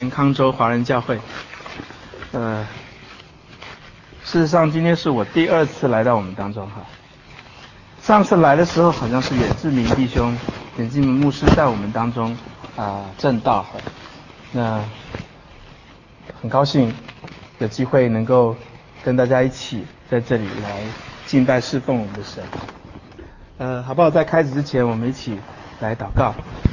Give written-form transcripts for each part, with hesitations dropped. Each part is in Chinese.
新康州华人教会。事实上今天是我第2次来到我们当中哈。上次来的时候好像是远志明弟兄、远志明牧师在我们当中证道哈。那很高兴有机会能够跟大家一起在这里来敬拜侍奉我们的神。好不好？在开始之前，我们一起来祷告。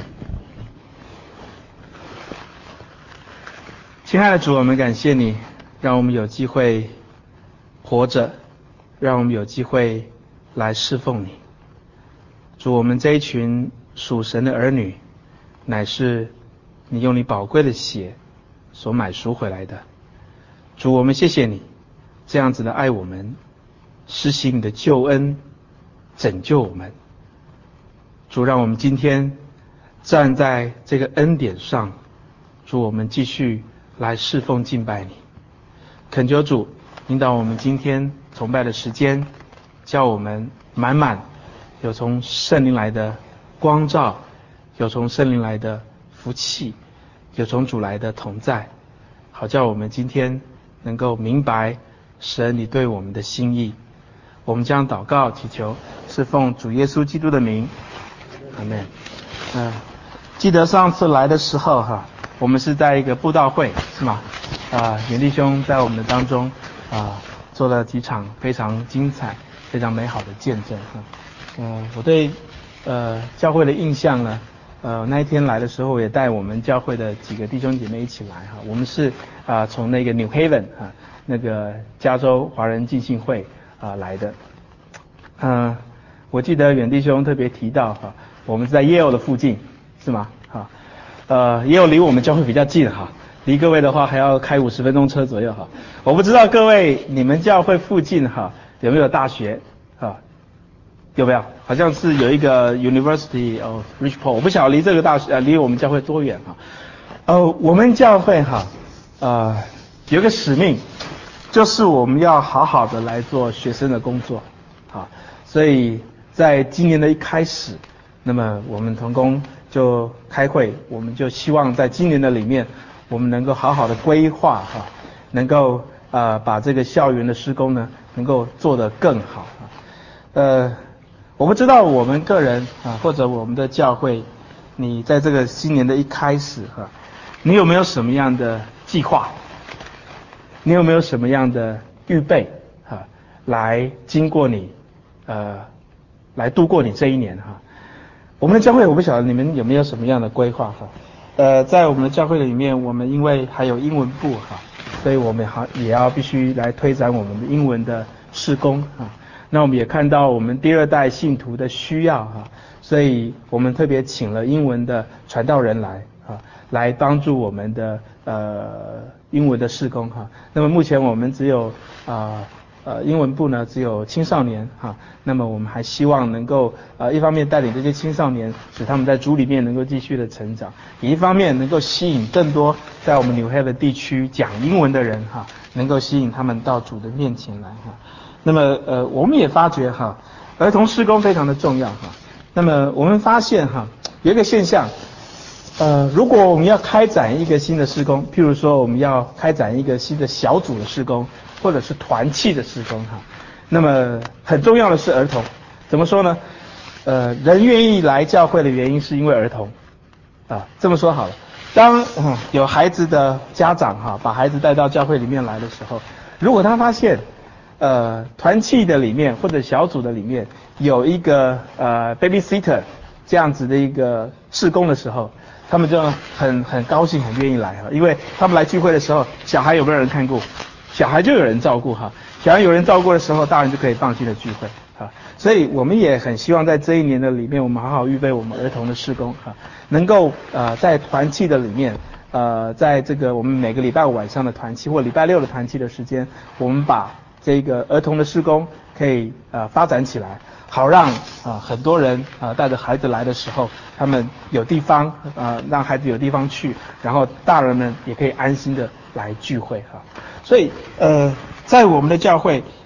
亲爱的主，我们感谢你，让我们有机会活着，让我们有机会来侍奉你。主，我们这一群属神的儿女，乃是你用你宝贵的血所买赎回来的。主，我们谢谢你这样子的爱我们，施行你的救恩，拯救我们。主，让我们今天站在这个恩典上，主，我们继续来侍奉敬拜你。恳求主引导我们今天崇拜的时间，叫我们满满有从圣灵来的光照，有从圣灵来的福气，有从主来的同在，好叫我们今天能够明白神你对我们的心意。我们将祷告祈求，是奉主耶稣基督的名，阿们。记得上次来的时候我们是在一个布道会，是吗？远弟兄在我们的当中做了几场非常精彩、非常美好的见证我对教会的印象呢，那一天来的时候也带我们教会的几个弟兄姐妹一起来我们是从那个 New Haven 那个加州华人浸信会来的。我记得远弟兄特别提到我们是在耶鲁的附近，是吗？耶鲁离我们教会比较近离各位的话还要开50分钟车左右我不知道各位你们教会附近有没有大学有没有？好像是有一个 University of Richport， 我不晓得离这个大学离我们教会多远我们教会有个使命，就是我们要好好的来做学生的工作所以在今年的一开始，那么我们同工就开会，我们就希望在今年的里面，我们能够好好的规划能够把这个校园的施工呢能够做得更好我不知道我们个人或者我们的教会，你在这个新年的一开始你有没有什么样的计划？你有没有什么样的预备来经过你来度过你这一年我们的教会我不晓得你们有没有什么样的规划在我们的教会里面，我们因为还有英文部所以我们也要必须来推展我们的英文的事工那我们也看到我们第2代信徒的需要所以我们特别请了英文的传道人来帮助我们的英文的事工那么目前我们只有英文部呢只有青少年那么我们还希望能够一方面带领这些青少年，使他们在主里面能够继续的成长，也一方面能够吸引更多在我们New Haven地区讲英文的人能够吸引他们到主的面前来那么我们也发觉儿童事工非常的重要那么我们发现有一个现象如果我们要开展一个新的事工，譬如说我们要开展一个新的小组的事工，或者是团契的事工那么很重要的是儿童。怎么说呢？人愿意来教会的原因是因为儿童这么说好了，当有孩子的家长把孩子带到教会里面来的时候，如果他发现团契的里面或者小组的里面有一个babysitter 这样子的一个事工的时候，他们就很高兴很愿意来因为他们来聚会的时候，小孩有没有人看顾？小孩就有人照顾小孩有人照顾的时候，大人就可以放心的聚会所以我们也很希望在这一年的里面，我们好好预备我们儿童的事工能够在团契的里面在这个我们每个礼拜5晚上的团契或礼拜6的团契的时间，我们把这个儿童的事工可以发展起来，好让很多人带着孩子来的时候，他们有地方让孩子有地方去，然后大人们也可以安心的来聚会所以在我们的教会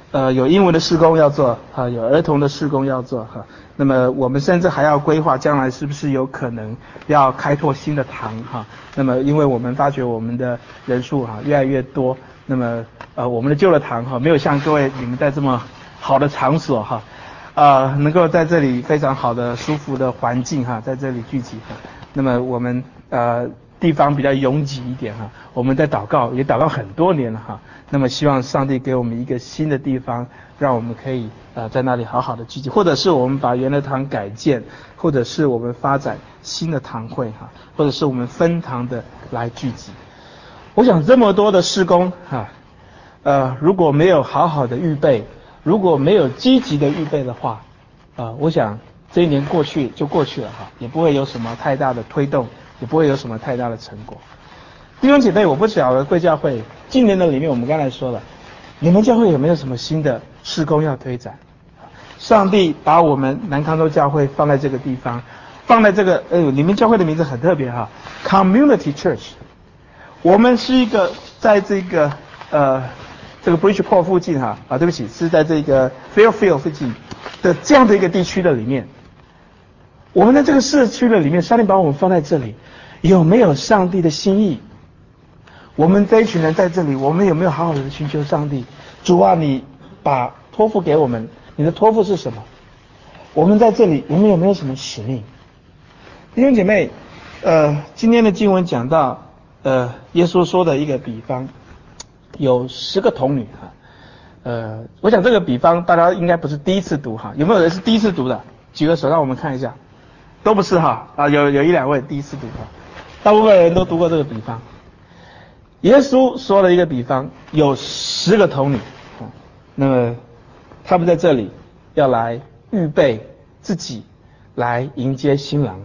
有英文的事工要做有儿童的事工要做那么我们甚至还要规划将来是不是有可能要开拓新的堂那么因为我们发觉我们的人数越来越多，那么我们的旧的堂没有像各位你们在这么好的场所能够在这里非常好的舒服的环境在这里聚集那么我们地方比较拥挤一点我们在祷告也祷告很多年了那么希望上帝给我们一个新的地方，让我们可以在那里好好的聚集，或者是我们把原来的堂改建，或者是我们发展新的堂会或者是我们分堂的来聚集。我想这么多的事工如果没有好好的预备，如果没有积极的预备的话我想这一年过去就过去了也不会有什么太大的推动，也不会有什么太大的成果。弟兄姐妹，我不晓得贵教会今年的里面，我们刚才说了，你们教会有没有什么新的事工要推展？上帝把我们南康州教会放在这个地方，放在这个你们教会的名字很特别Community Church。我们是一个在这个这个 Bridgeport 附近对不起，是在这个 Fairfield 附近的这样的一个地区的里面。我们在这个社区的里面，上帝把我们放在这里，有没有上帝的心意？我们这一群人在这里，我们有没有好好的寻求上帝？主啊，你把托付给我们，你的托付是什么？我们在这里，我们有没有什么使命？弟兄姐妹，今天的经文讲到，耶稣说的一个比方，有10个童女我想这个比方大家应该不是第一次读有没有人是第一次读的？举个手让我们看一下，都不是有1-2位第一次读大部分人都读过这个比方。耶稣说了一个比方，有10个童女那么他们在这里要来预备自己来迎接新郎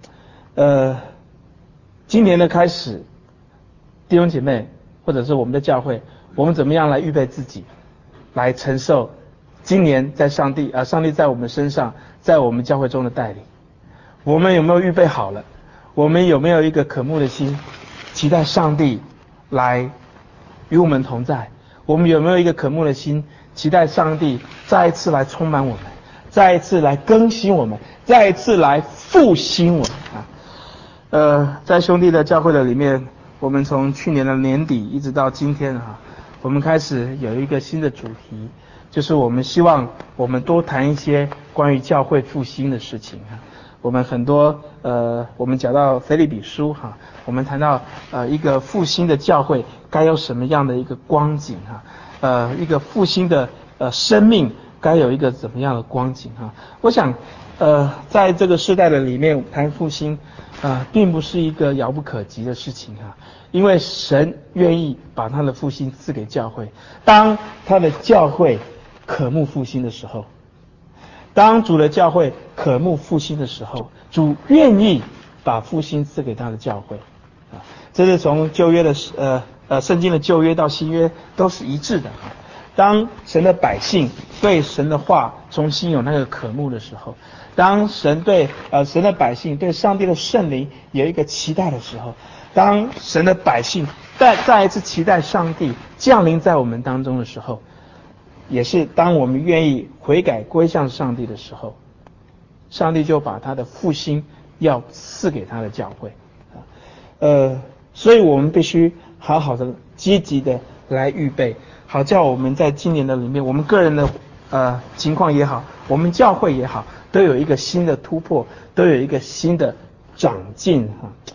今年的开始，弟兄姐妹或者是我们的教会，我们怎么样来预备自己，来承受今年在上帝在我们身上，在我们教会中的带领？我们有没有预备好了？我们有没有一个渴慕的心，期待上帝来与我们同在？我们有没有一个渴慕的心，期待上帝再一次来充满我们，再一次来更新我们，再一次来复兴我们在兄弟的教会的里面，我们从去年的年底一直到今天我们开始有一个新的主题，就是我们希望我们多谈一些关于教会复兴的事情我们很多我们讲到腓立比书我们谈到一个复兴的教会该有什么样的一个光景一个复兴的生命该有一个怎么样的光景我想在这个世代的里面谈复兴并不是一个遥不可及的事情因为神愿意把他的复兴赐给教会。当他的教会渴慕复兴的时候，当主的教会渴慕复兴的时候，主愿意把复兴赐给他的教会这是从旧约的圣经的旧约到新约都是一致的当神的百姓对神的话重新有那个渴慕的时候，当神对神的百姓对上帝的圣灵有一个期待的时候，当神的百姓再一次期待上帝降临在我们当中的时候，也是当我们愿意悔改归向上帝的时候，上帝就把他的复兴要赐给他的教会所以我们必须好好的积极的来预备，好叫我们在今年的里面，我们个人的情况也好，我们教会也好，都有一个新的突破，都有一个新的长进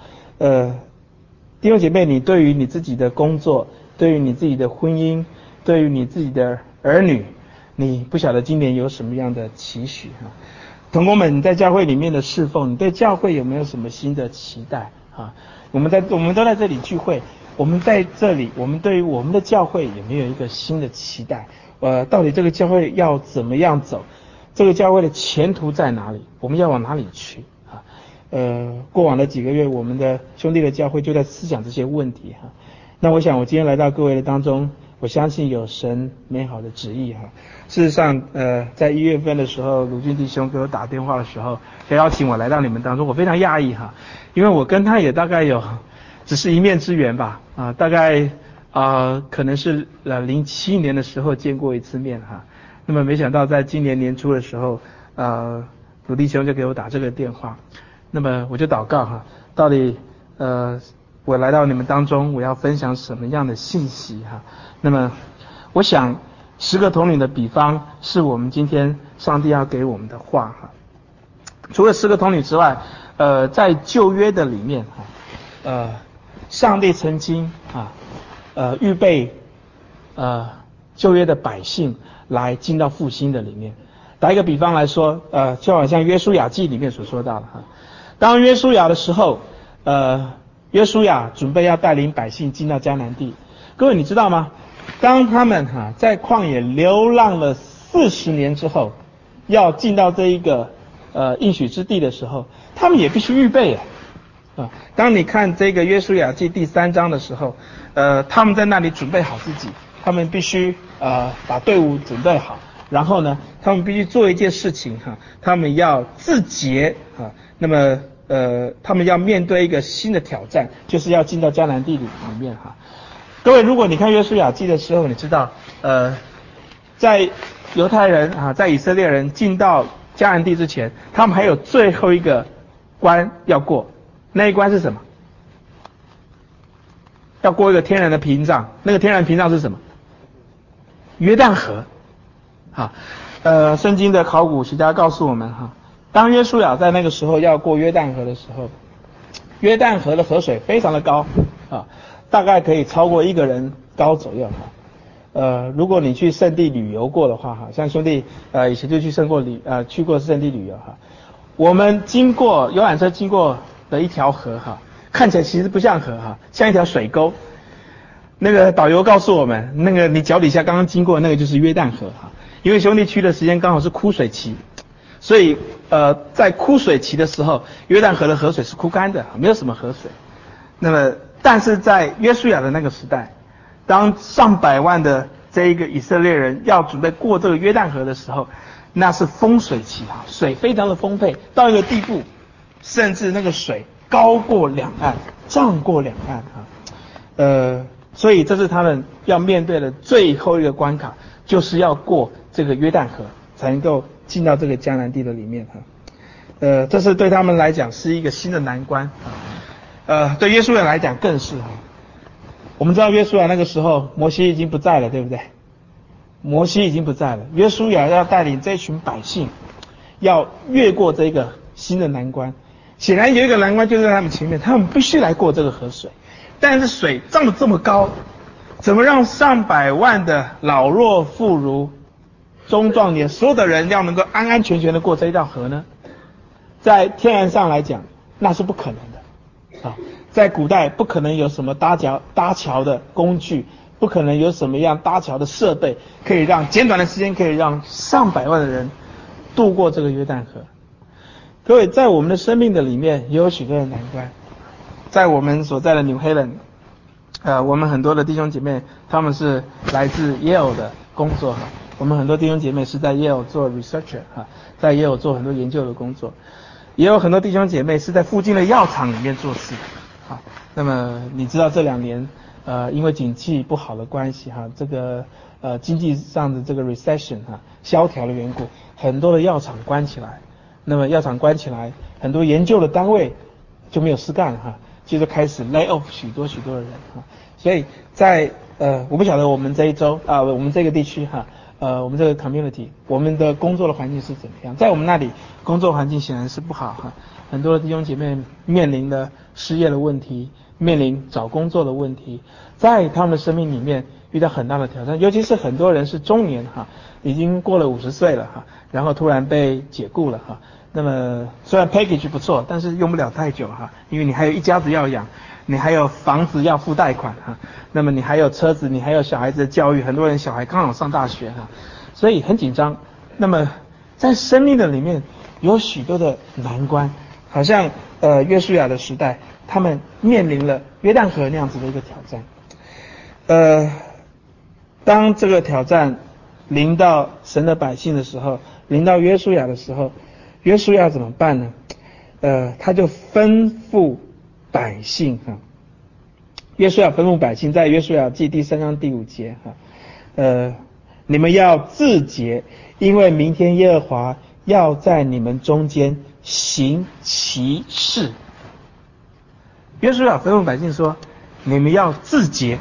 弟兄姐妹，你对于你自己的工作，对于你自己的婚姻，对于你自己的儿女，你不晓得今年有什么样的期许同工们，你在教会里面的侍奉，你对教会有没有什么新的期待我们都在这里聚会，我们在这里，我们对于我们的教会有没有一个新的期待到底这个教会要怎么样走，这个教会的前途在哪里，我们要往哪里去过往的几个月，我们的兄弟的教会就在思想这些问题那我想我今天来到各位的当中，我相信有神美好的旨意事实上在1月份的时候，鲁俊弟兄给我打电话的时候邀请我来到你们当中，我非常讶异因为我跟他也大概有只是一面之缘吧大概可能是07年的时候见过一次面哈。那么没想到在今年年初的时候，鲁弟兄就给我打这个电话，那么我就祷告哈，到底我来到你们当中，我要分享什么样的信息哈？那么我想10个统领的比方是我们今天上帝要给我们的话哈。除了10个统领之外，在旧约的里面哈，上帝曾经预备旧约的百姓来进到复兴的里面。打一个比方来说，就好像约书亚记里面所说到的哈，当约书亚的时候，约书亚准备要带领百姓进到迦南地。各位你知道吗？当他们在旷野流浪了40年之后，要进到这一个应许之地的时候，他们也必须预备当你看这个约书亚记第3章的时候，他们在那里准备好自己，他们必须把队伍准备好，然后呢，他们必须做一件事情他们要自洁那么他们要面对一个新的挑战，就是要进到迦南地里面各位，如果你看约书亚记的时候，你知道在犹太人在以色列人进到迦南地之前，他们还有最后一个关要过，那一关是什么？要过一个天然的屏障，那个天然屏障是什么？约旦河。圣经的考古学家告诉我们当约书亚在那个时候要过约旦河的时候，约旦河的河水非常的高大概可以超过1个人高左右如果你去圣地旅游过的话像兄弟以前就去过圣地旅游我们经过游览车经过的一条河看起来其实不像河像一条水沟。那个导游告诉我们，那个你脚底下刚刚经过的那个就是约旦河因为兄弟去的时间刚好是枯水期，所以在枯水期的时候，约旦河的河水是枯干的，没有什么河水。那么但是在约书亚的那个时代，当上百万的这一个以色列人要准备过这个约旦河的时候，那是丰水期水非常的丰沛，到一个地步，甚至那个水高过两岸，涨过两岸所以这是他们要面对的最后一个关卡，就是要过这个约旦河才能够进到这个迦南地的里面这是对他们来讲是一个新的难关对约书亚来讲更是我们知道约书亚那个时候摩西已经不在了，对不对？摩西已经不在了，约书亚要带领这群百姓要越过这个新的难关。显然有一个难关就在他们前面，他们必须来过这个河水，但是水涨得这么高，怎么让上百万的老弱妇孺中壮年所有的人要能够安安全全的过这一条河呢？在天然上来讲那是不可能的在古代不可能有什么搭桥的工具，不可能有什么样搭桥的设备可以让简短的时间可以让上百万的人渡过这个约旦河。各位，在我们的生命的里面也有许多的难关。在我们所在的 New Haven我们很多的弟兄姐妹他们是来自 Yale 的工作我们很多弟兄姐妹是在 Yale 做 researcher 在 Yale 做很多研究的工作，也有很多弟兄姐妹是在附近的药厂里面做事那么你知道这2年因为景气不好的关系这个经济上的这个 recession 萧条的缘故，很多的药厂关起来，那么药厂关起来，很多研究的单位就没有事干接着开始 lay off 许多的人所以在我不晓得我们这一周我们这个地区我们这个 community 我们的工作的环境是怎么样。在我们那里工作环境显然是不好很多的弟兄姐妹面临了失业的问题，面临找工作的问题，在他们的生命里面遇到很大的挑战，尤其是很多人是中年已经过了50岁了然后突然被解雇了那么虽然 package 不错，但是用不了太久因为你还有一家子要养，你还有房子要付贷款那么你还有车子，你还有小孩子的教育，很多人小孩刚好上大学所以很紧张。那么在生命的里面有许多的难关，好像约书亚的时代他们面临了约旦河那样子的一个挑战当这个挑战临到神的百姓的时候，临到约书亚的时候，约书亚怎么办呢他就吩咐百姓约书亚吩咐百姓，在约书亚记第3章第5节你们要自洁，因为明天耶和华要在你们中间行奇事。约书亚吩咐百姓说，你们要自洁，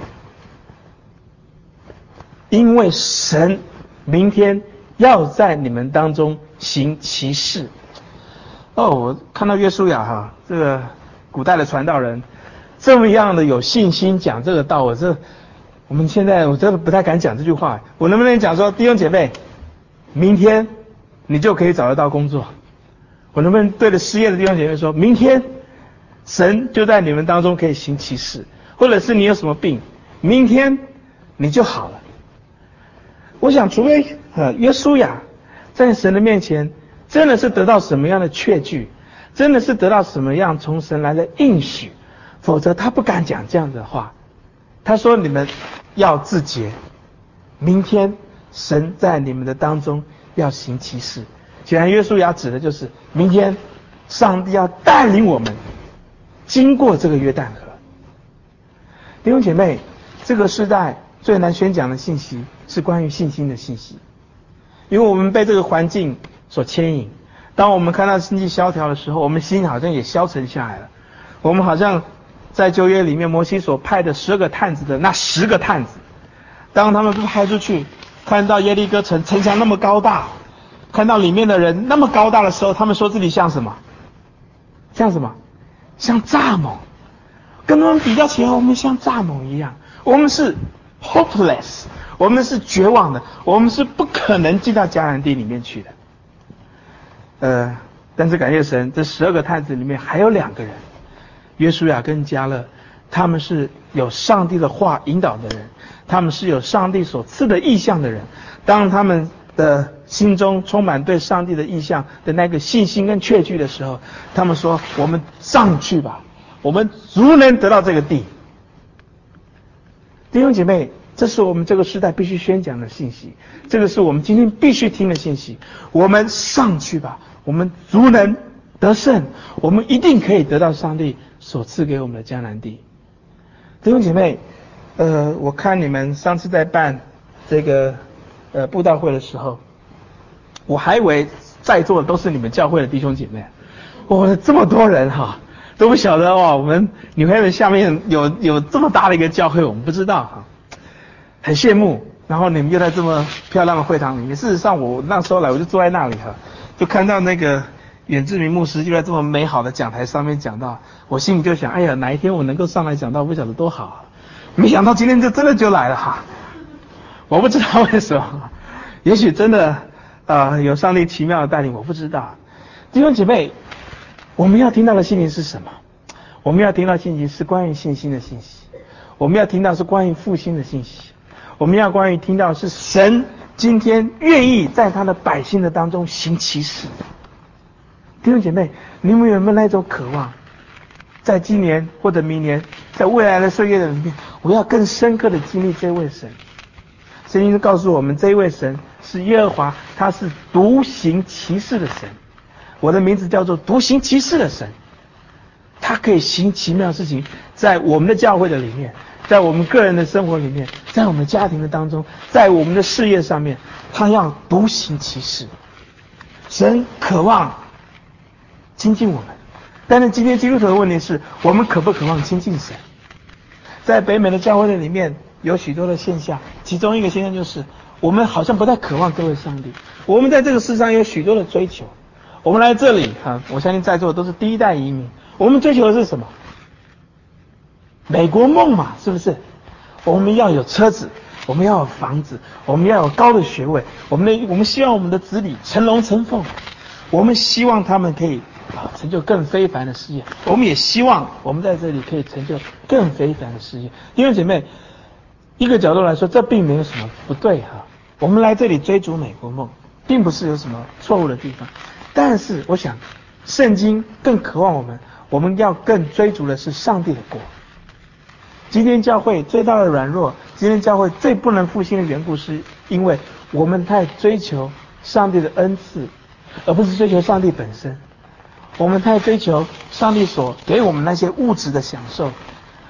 因为神明天要在你们当中行奇事。我看到约书亚这个古代的传道人这么样的有信心讲这个道，我们现在我真的不太敢讲这句话。我能不能讲说，弟兄姐妹，明天你就可以找得到工作？我能不能对着失业的弟兄姐妹说，明天神就在你们当中可以行奇事？或者是你有什么病，明天你就好了？我想除非约书亚在神的面前真的是得到什么样的确据，真的是得到什么样从神来的应许，否则他不敢讲这样的话。他说，你们要自洁，明天神在你们的当中要行奇事。显然约书亚指的就是明天上帝要带领我们经过这个约旦河。弟兄姐妹，这个时代最难宣讲的信息是关于信心的信息，因为我们被这个环境所牵引。当我们看到经济萧条的时候，我们心好像也消沉下来了。我们好像在旧约里面摩西所派的12个探子的那10个探子，当他们被派出去，看到耶利哥城墙那么高大，看到里面的人那么高大的时候，他们说自己像什么？像什么？像蚱蜢。跟他们比较起来，我们像蚱蜢一样，我们是 hopeless， 我们是绝望的，我们是不可能进到迦南地里面去的。但是感谢神，这12个探子里面还有2个人，约书亚跟迦勒，他们是有上帝的话引导的人，他们是有上帝所赐的意象的人。当他们的心中充满对上帝的意象的那个信心跟确据的时候，他们说，我们上去吧，我们足能得到这个地。弟兄姐妹，这是我们这个时代必须宣讲的信息，这个是我们今天必须听的信息。我们上去吧，我们足能得胜，我们一定可以得到上帝所赐给我们的迦南地。弟兄姐妹，我看你们上次在办这个布道会的时候，我还以为在座的都是你们教会的弟兄姐妹，这么多人都不晓得我们女会们下面有这么大的一个教会，我们不知道很羡慕。然后你们又在这么漂亮的会堂里面，事实上我那时候来，我就坐在那里就看到那个远志明牧师就在这么美好的讲台上面讲到，我心里就想，哎呀，哪一天我能够上来讲到，不晓得多好。没想到今天就真的就来了我不知道为什么，也许真的有上帝奇妙的带领，我不知道。弟兄姐妹，我们要听到的信息是什么？我们要听到信息是关于信心的信息，我们要听到是关于复兴的信息，我们要听到是神今天愿意在他的百姓的当中行奇事。弟兄姐妹，你们有没有那种渴望，在今年或者明年，在未来的岁月里面，我要更深刻的经历这位神？圣经告诉我们，这一位神是耶和华，他是独行奇事的神。我的名字叫做独行奇事的神，他可以行奇妙的事情，在我们的教会的里面，在我们个人的生活里面，在我们家庭的当中，在我们的事业上面，他要独行奇事。神渴望亲近我们，但是今天基督徒的问题是，我们渴不渴望亲近神？在北美的教会的里面有许多的现象，其中一个现象就是我们好像不太渴望这位上帝。我们在这个世上有许多的追求，我们来这里我相信在座的都是第一代移民，我们追求的是什么？美国梦嘛，是不是？我们要有车子，我们要有房子，我们要有高的学位，我们希望我们的子女成龙成凤，我们希望他们可以成就更非凡的事业，我们也希望我们在这里可以成就更非凡的事业。弟兄姐妹，一个角度来说，这并没有什么不对我们来这里追逐美国梦，并不是有什么错误的地方。但是我想，圣经更渴望我们要更追逐的是上帝的国。今天教会最大的软弱，今天教会最不能复兴的缘故，是因为我们太追求上帝的恩赐，而不是追求上帝本身。我们太追求上帝所给我们那些物质的享受，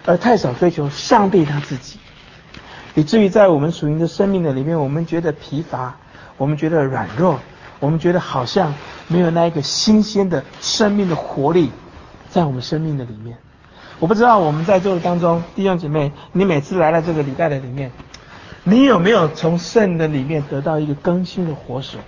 而太少追求上帝他自己，以至于在我们属灵的生命的里面，我们觉得疲乏，我们觉得软弱，我们觉得好像没有那一个新鲜的生命的活力在我们生命的里面。我不知道我们在座的当中弟兄姐妹，你每次来到这个礼拜的里面，你有没有从圣的里面得到一个更新的活水？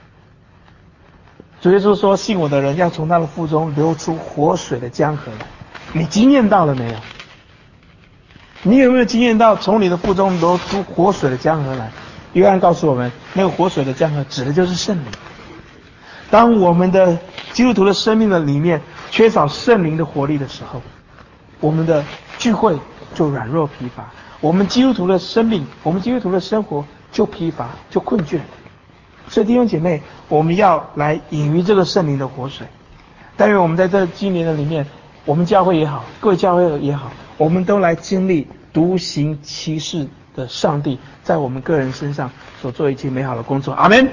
主耶稣说，信我的人要从他的腹中流出活水的江河来。你经验到了没有？你有没有经验到从你的腹中流出活水的江河来？约翰告诉我们，那个活水的江河指的就是圣灵。当我们的基督徒的生命的里面缺少圣灵的活力的时候，我们的聚会就软弱疲乏，我们基督徒的生命，我们基督徒的生活就疲乏，就困倦。所以弟兄姐妹，我们要来饮于这个圣灵的活水。但愿我们在这今年的里面，我们教会也好，各位教会也好，我们都来经历独行其事的上帝在我们个人身上所做一切美好的工作。阿们。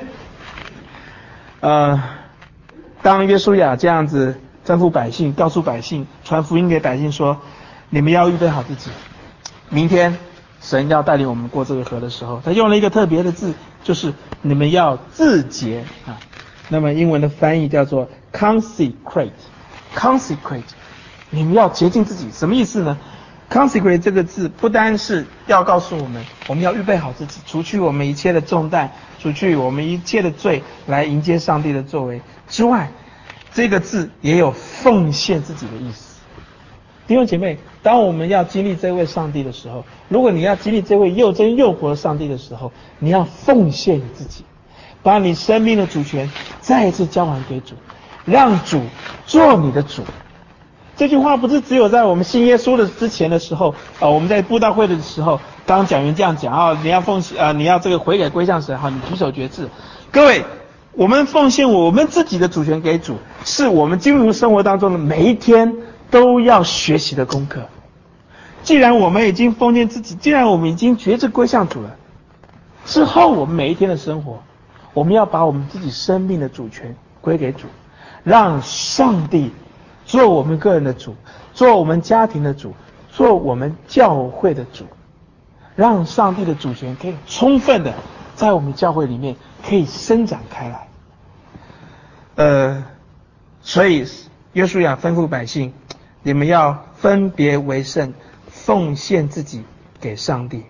当约书亚这样子吩咐百姓，告诉百姓，传福音给百姓说，你们要预备好自己，明天神要带领我们过这个河的时候，他用了一个特别的字，就是你们要自洁啊。那么英文的翻译叫做 consecrate， 你们要洁净自己，什么意思呢？ consecrate 这个字不单是要告诉我们要预备好自己，除去我们一切的重担，除去我们一切的罪，来迎接上帝的作为之外，这个字也有奉献自己的意思。弟兄姐妹，当我们要经历这位上帝的时候，如果你要经历这位又真又活的上帝的时候，你要奉献你自己，把你生命的主权再一次交还给主，让主做你的主。这句话不是只有在我们信耶稣的之前的时候我们在布道会的时候，当讲员这样讲你要奉献你要这个悔改归向神你举手决志。各位，我们奉献我们自己的主权给主，是我们基督徒生活当中的每一天都要学习的功课。既然我们已经奉献自己，既然我们已经决志归向主了，之后我们每一天的生活，我们要把我们自己生命的主权归给主，让上帝做我们个人的主，做我们家庭的主，做我们教会的主，让上帝的主权可以充分的在我们教会里面可以伸展开来。所以约书亚吩咐百姓，你们要分别为圣，奉献自己给上帝。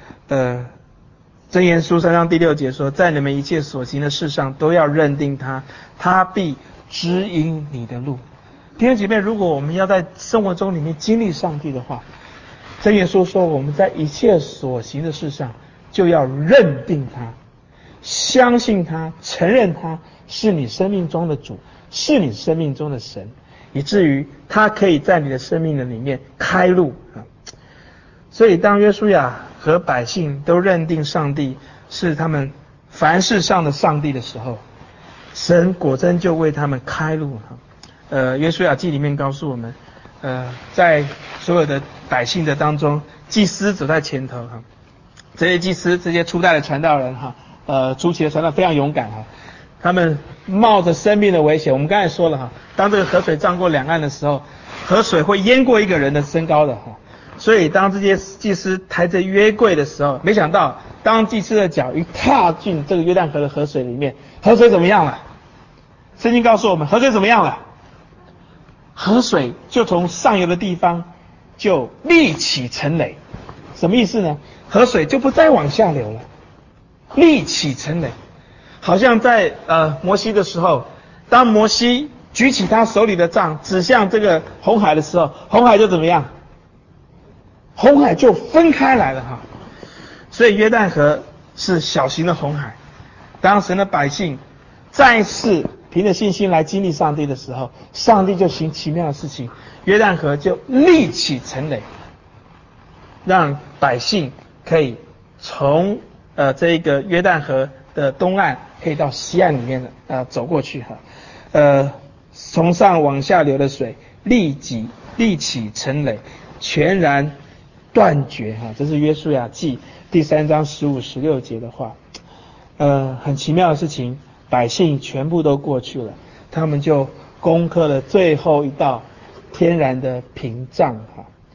箴言书3章第6节说，在你们一切所行的事上都要认定他，他必指引你的路。弟兄姐妹，如果我们要在生活中里面经历上帝的话，箴言书说我们在一切所行的事上就要认定他，相信他，承认他是你生命中的主，是你生命中的神，以至于他可以在你的生命的里面开路所以当约书亚和百姓都认定上帝是他们凡事上的上帝的时候，神果真就为他们开路约书亚记里面告诉我们在所有的百姓的当中，祭司走在前头这些祭司，这些初代的传道人初期的传道非常勇敢他们冒着生命的危险。我们刚才说了当这个河水涨过两岸的时候，河水会淹过一个人的身高的所以当这些祭司抬着约柜的时候，没想到当祭司的脚一踏进这个约旦河的河水里面，河水怎么样了？圣经告诉我们，河水怎么样了？河水就从上游的地方就立起成垒。什么意思呢？河水就不再往下流了，立起成垒。好像在摩西的时候，当摩西举起他手里的杖指向这个红海的时候，红海就怎么样？红海就分开来了所以约旦河是小型的红海。当神的百姓再次凭着信心来经历上帝的时候，上帝就行奇妙的事情，约旦河就立起成垒，让百姓可以从这一个约旦河的东岸可以到西岸里面走过去从上往下流的水立起成垒，全然断绝这是约书亚记第3章15、16节的话。很奇妙的事情，百姓全部都过去了，他们就攻克了最后一道天然的屏障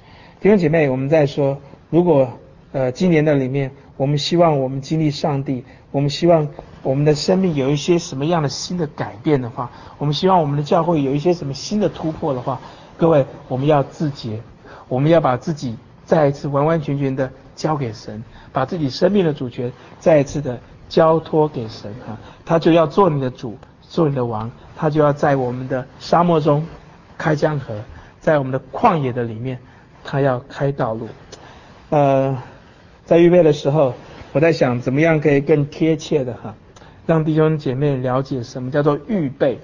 弟兄姐妹，我们在说，如果今年的里面，我们希望我们经历上帝，我们希望我们的生命有一些什么样的新的改变的话，我们希望我们的教会有一些什么新的突破的话，各位，我们要自洁，我们要把自己再一次完完全全的交给神，把自己生命的主权再一次的交托给神啊，他就要做你的主，做你的王，他就要在我们的沙漠中开江河，在我们的旷野的里面，他要开道路。在预备的时候，我在想怎么样可以更贴切的让弟兄姐妹了解什么叫做预备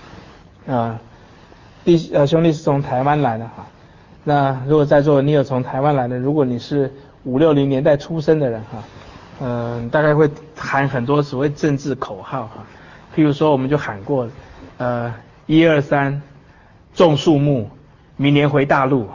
兄弟是从台湾来的那如果在座你有从台湾来的，如果你是5、60年代出生的人大概会喊很多所谓政治口号譬如说我们就喊过1、2、3种树木，明年回大陆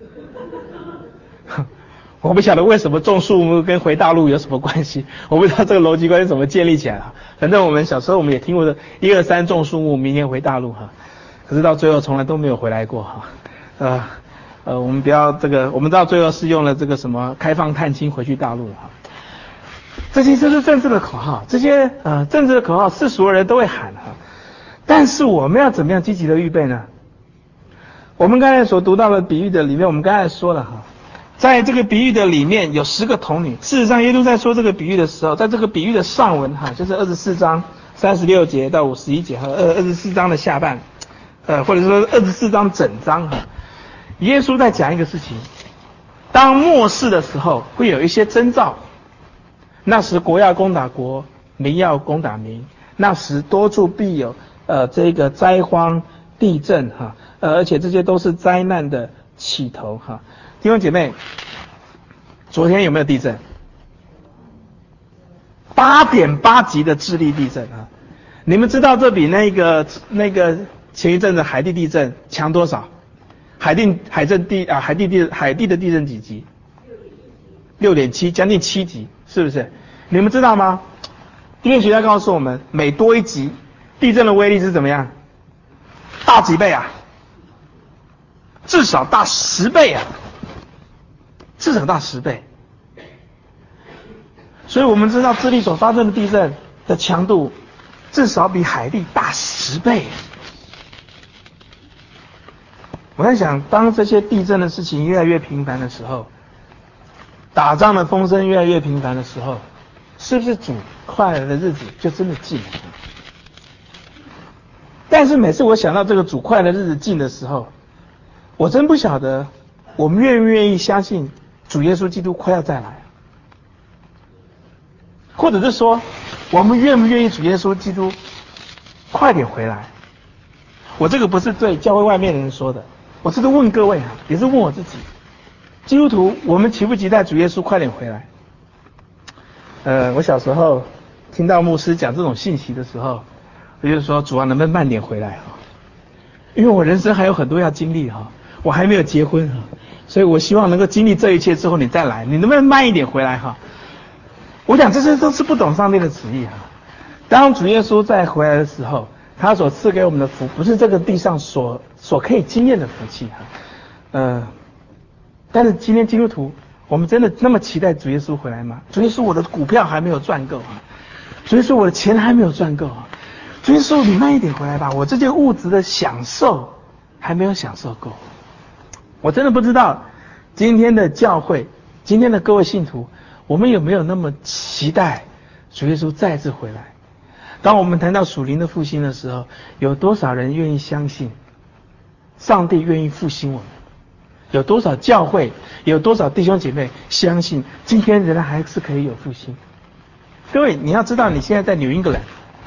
我不晓得为什么种树木跟回大陆有什么关系，我不知道这个逻辑关系怎么建立起来反正我们小时候我们也听过的1、2、3种树木，明年回大陆可是到最后从来都没有回来过我们不要这个，我们到最后是用了这个什么开放探亲回去大陆了这些就是政治的口号，这些政治的口号是所有人都会喊但是我们要怎么样积极的预备呢？我们刚才所读到的比喻的里面，我们刚才说了在这个比喻的里面有10个童女。事实上耶稣在说这个比喻的时候，在这个比喻的上文就是24章36节到51节和24章的下半或者说24章整章耶稣在讲一个事情，当末世的时候会有一些征兆，那时国要攻打国，民要攻打民，那时多处必有这个灾荒地震而且这些都是灾难的起头弟兄姐妹，昨天有没有地震？8.8级的智利地震你们知道这比那个前一阵的海地地震强多少？海地的地震几级？6.7，将近7级，是不是？你们知道吗？地震学家告诉我们，每多1级，地震的威力是怎么样？大几倍至少大10倍至少大10倍。所以我们知道智利所发生的地震的强度至少比海地大10倍。我在想，当这些地震的事情越来越频繁的时候，打仗的风声越来越频繁的时候，是不是主快来的日子就真的近了？但是每次我想到这个主快的日子近的时候，我真不晓得我们愿不愿意相信主耶稣基督快要再来，或者是说我们愿不愿意主耶稣基督快点回来。我这个不是对教会外面的人说的，我这个问各位也是问我自己，基督徒我们期不期待主耶稣快点回来？我小时候听到牧师讲这种信息的时候，我就说主啊，能不能慢点回来因为我人生还有很多要经历我还没有结婚所以我希望能够经历这一切之后你再来，你能不能慢一点回来我讲这些都是不懂上帝的旨意当主耶稣再回来的时候，他所赐给我们的福不是这个地上所可以经验的福气但是今天基督徒我们真的那么期待主耶稣回来吗？主耶稣我的股票还没有赚够主耶稣我的钱还没有赚够主耶稣你慢一点回来吧，我这件物质的享受还没有享受够。我真的不知道今天的教会，今天的各位信徒，我们有没有那么期待主耶稣再次回来？当我们谈到属灵的复兴的时候，有多少人愿意相信上帝愿意复兴我们？有多少教会，有多少弟兄姐妹相信今天仍然还是可以有复兴？各位，你要知道你现在在纽英格兰，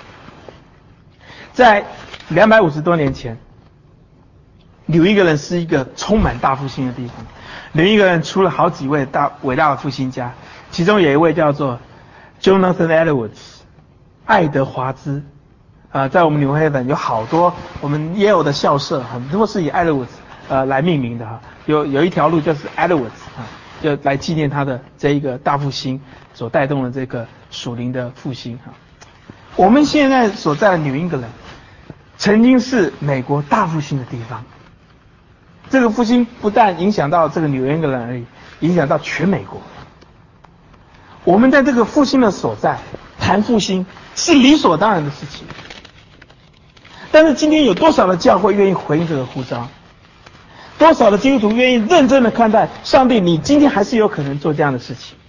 在250多年前，纽英格兰是一个充满大复兴的地方。纽英格兰出了好几位伟大的复兴家，其中有一位叫做 Jonathan Edwards 爱德华兹在我们纽黑本有好多我们耶鲁的校舍很多是以 Edwards来命名的有一条路就是 Edwards 就来纪念他的这一个大复兴所带动的这个属灵的复兴我们现在所在的纽英格兰曾经是美国大复兴的地方， 这个复兴不但影响到这个纽约人而已，影响到全美国。我们在这个复兴的所在谈复兴是理所当然的事情，但是今天有多少的教会愿意回应这个呼召？多少的基督徒愿意认真的看待上帝？你今天还是有可能做这样的事情。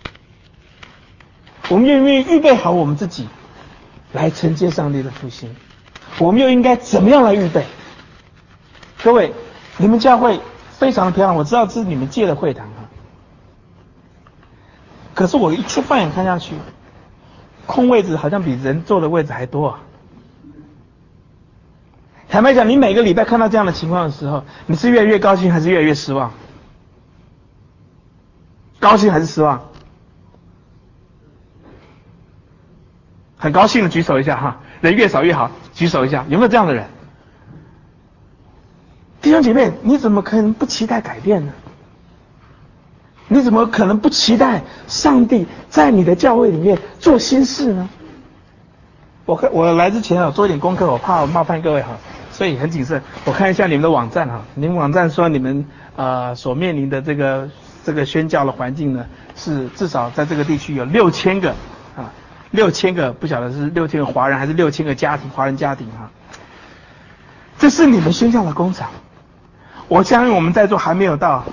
我们愿不愿意预备好我们自己来承接上帝的复兴？我们又应该怎么样来预备？各位，你们教会非常的漂亮，我知道这是你们借的会堂啊。可是我一放眼看下去，空位置好像比人坐的位置还多啊。坦白讲，你每个礼拜看到这样的情况的时候，你是越来越高兴还是越来越失望？高兴还是失望？很高兴的举手一下哈，人越少越好，举手一下，有没有这样的人？弟兄姐妹，你怎么可能不期待改变呢？你怎么可能不期待上帝在你的教会里面做新事呢？我来之前做一点功课，我怕我冒犯各位哈，所以很谨慎。我看一下你们的网站哈，你们网站说你们所面临的这个宣教的环境呢，是至少在这个地区有6000个啊，6000个，不晓得是6000个华人还是6000个家庭华人家庭哈。这是你们宣教的工厂。我相信我们在座还没有到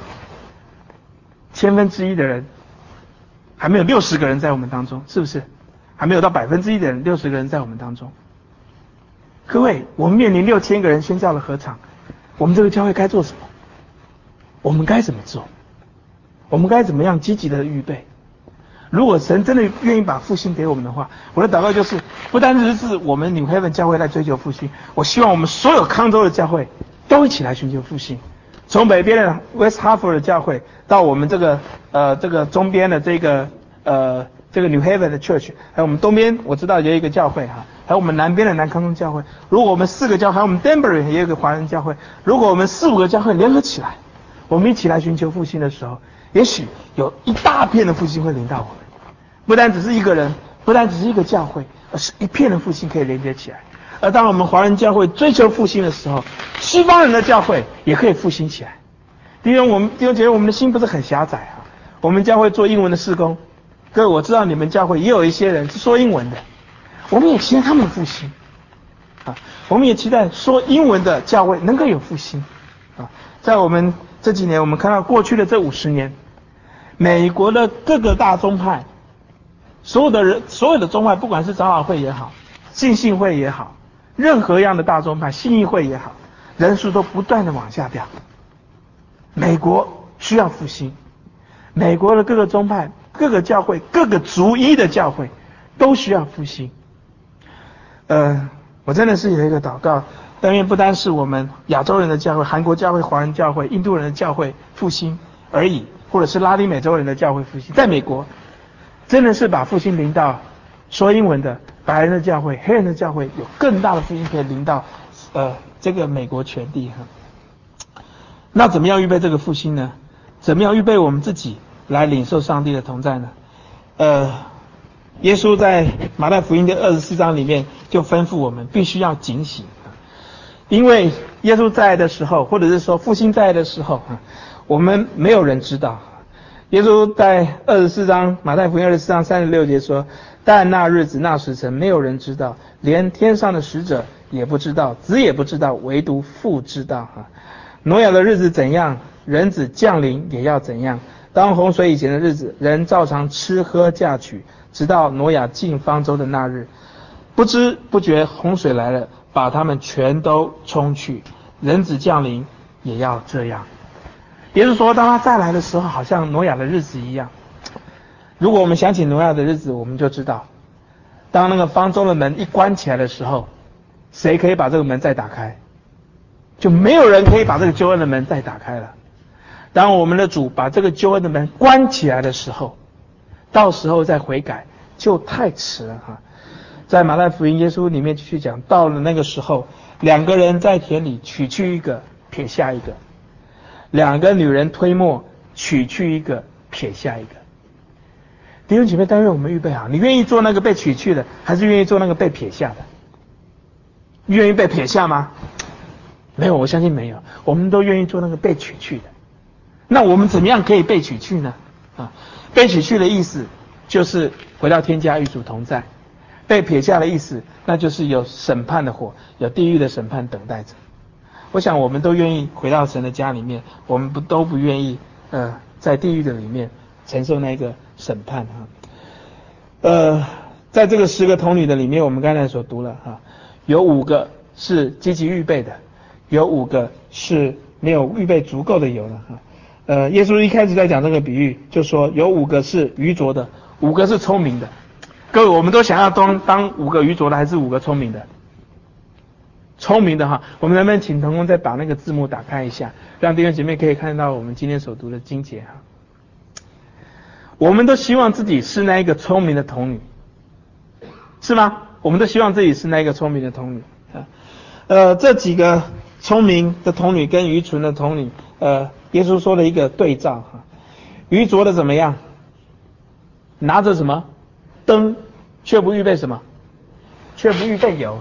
1/1000的人，还没有60个人在我们当中，是不是？还没有到1%的人，60个人在我们当中。各位，我们面临6000个人宣教的合场，我们这个教会该做什么？我们该怎么做？我们该怎么样积极的预备？如果神真的愿意把复兴给我们的话，我的祷告就是，不单只是我们New Haven教会来追求复兴，我希望我们所有康州的教会都一起来寻求复兴。从北边的 West Hartford 的教会到我们这个中边的这个 New Haven 的 Church， 还有我们东边我知道有一个教会哈，还有我们南边的南康中教会。如果我们4个教会，还有我们 Danbury 也有个华人教会，如果我们4、5个教会联合起来，我们一起来寻求复兴的时候，也许有一大片的复兴会临到我们。不单只是一个人，不单只是一个教会，而是一片的复兴可以连接起来。而当我们华人教会追求复兴的时候，西方人的教会也可以复兴起来。弟兄姐妹，我们的心不是很狭窄啊。我们教会做英文的事工，各位，我知道你们教会也有一些人是说英文的，我们也期待他们的复兴啊。我们也期待说英文的教会能够有复兴啊。在我们这几年，我们看到过去的这50年，美国的各个大宗派，所有的宗派，不管是长老会也好，浸信会也好，任何样的大宗派，信义会也好，人数都不断的往下掉。美国需要复兴，美国的各个宗派、各个教会、各个族裔的教会都需要复兴。我真的是有一个祷告，但愿不单是我们亚洲人的教会、韩国教会、华人教会、印度人的教会复兴而已，或者是拉丁美洲人的教会复兴，在美国真的是把复兴临到说英文的白人的教会、黑人的教会，有更大的复兴可以临到这个美国全地哈。那怎么样预备这个复兴呢？怎么样预备我们自己来领受上帝的同在呢？耶稣在马太福音的24章里面就吩咐我们必须要警醒，因为耶稣在的时候，或者是说复兴在的时候，我们没有人知道。耶稣在24章马太福音24章36节说，但那日子那时辰没有人知道，连天上的使者也不知道，子也不知道，唯独父知道挪亚的日子怎样，人子降临也要怎样。当洪水以前的日子，人照常吃喝嫁娶，直到挪亚进方舟的那日，不知不觉洪水来了，把他们全都冲去。人子降临也要这样。也就是说，当他再来的时候，好像挪亚的日子一样。如果我们想起挪亚的日子，我们就知道，当那个方舟的门一关起来的时候，谁可以把这个门再打开？就没有人可以把这个救恩的门再打开了。当我们的主把这个救恩的门关起来的时候，到时候再悔改就太迟了哈。在马太福音耶稣里面继续讲，到了那个时候，2个人在田里，取去一个，撇下一个；2个女人推磨，取去一个，撇下一个。弟兄姐妹，但愿我们预备好，你愿意做那个被取去的，还是愿意做那个被撇下的？愿意被撇下吗？ 没有，我相信没有。我们都愿意做那个被取去的。那我们怎么样可以被取去呢？被取去的意思就是回到天家与主同在。被撇下的意思，那就是有审判的火，有地狱的审判等待着。我想我们都愿意回到神的家里面，我们都不愿意在地狱的里面承受那个审判在这个10个童女的里面，我们刚才所读了有5个是积极预备的，有5个是没有预备足够的油的耶稣一开始在讲这个比喻，就说有5个是愚拙的，5个是聪明的。各位，我们都想要当5个愚拙的，还是5个聪明的？聪明的我们能不能请同工再把那个字幕打开一下，让弟兄姐妹可以看到我们今天所读的经节我们都希望自己是那一个聪明的童女，是吗？我们都希望自己是那一个聪明的童女这几个聪明的童女跟愚蠢的童女，耶稣说了一个对照愚拙的怎么样？拿着什么？灯，却不预备什么？却不预备油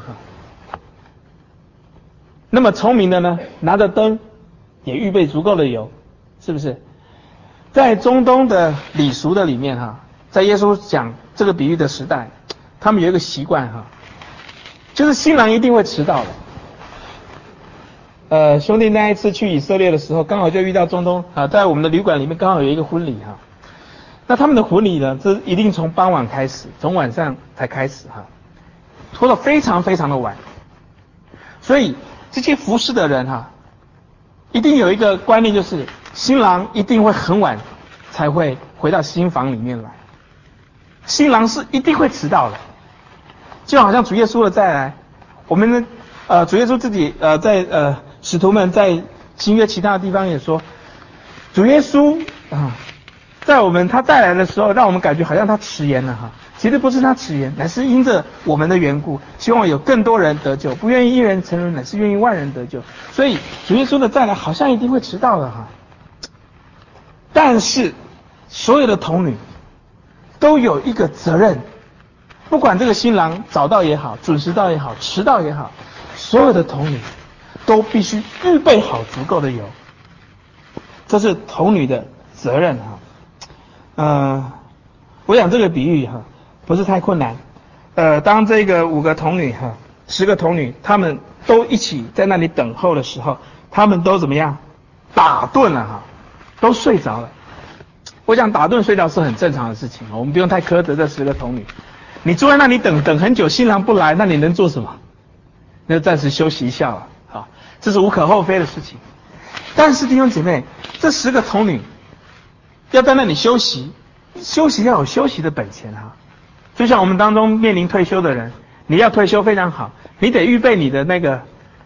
那么聪明的呢？拿着灯，也预备足够的油，是不是？在中东的礼俗的里面在耶稣讲这个比喻的时代，他们有一个习惯就是新郎一定会迟到的。兄弟那一次去以色列的时候，刚好就遇到中东在我们的旅馆里面刚好有一个婚礼那他们的婚礼呢，这一定从傍晚开始，从晚上才开始拖得非常非常的晚。所以这些服侍的人一定有一个观念，就是新郎一定会很晚才会回到新房里面来，新郎是一定会迟到的。就好像主耶稣的再来，我们主耶稣自己在使徒们在新约其他的地方也说，主耶稣在他再来的时候，让我们感觉好像他迟延了其实不是他迟延，乃是因着我们的缘故，希望有更多人得救，不愿意一人沉沦，乃是愿意万人得救。所以主耶稣的再来好像一定会迟到的但是所有的童女都有一个责任，不管这个新郎早到也好，准时到也好，迟到也好，所有的童女都必须预备好足够的油，这是童女的责任我想这个比喻不是太困难。当这个5个童女10个童女，他们都一起在那里等候的时候，他们都怎么样？打盹了都睡着了。我想打盹睡着是很正常的事情，我们不用太苛责这10个童女。你坐在那里等很久，新郎不来，那你能做什么？那就暂时休息一下了这是无可厚非的事情。但是弟兄姐妹，这10个童女要在那里休息要有休息的本钱就像我们当中面临退休的人，你要退休非常好，你得预备你的那个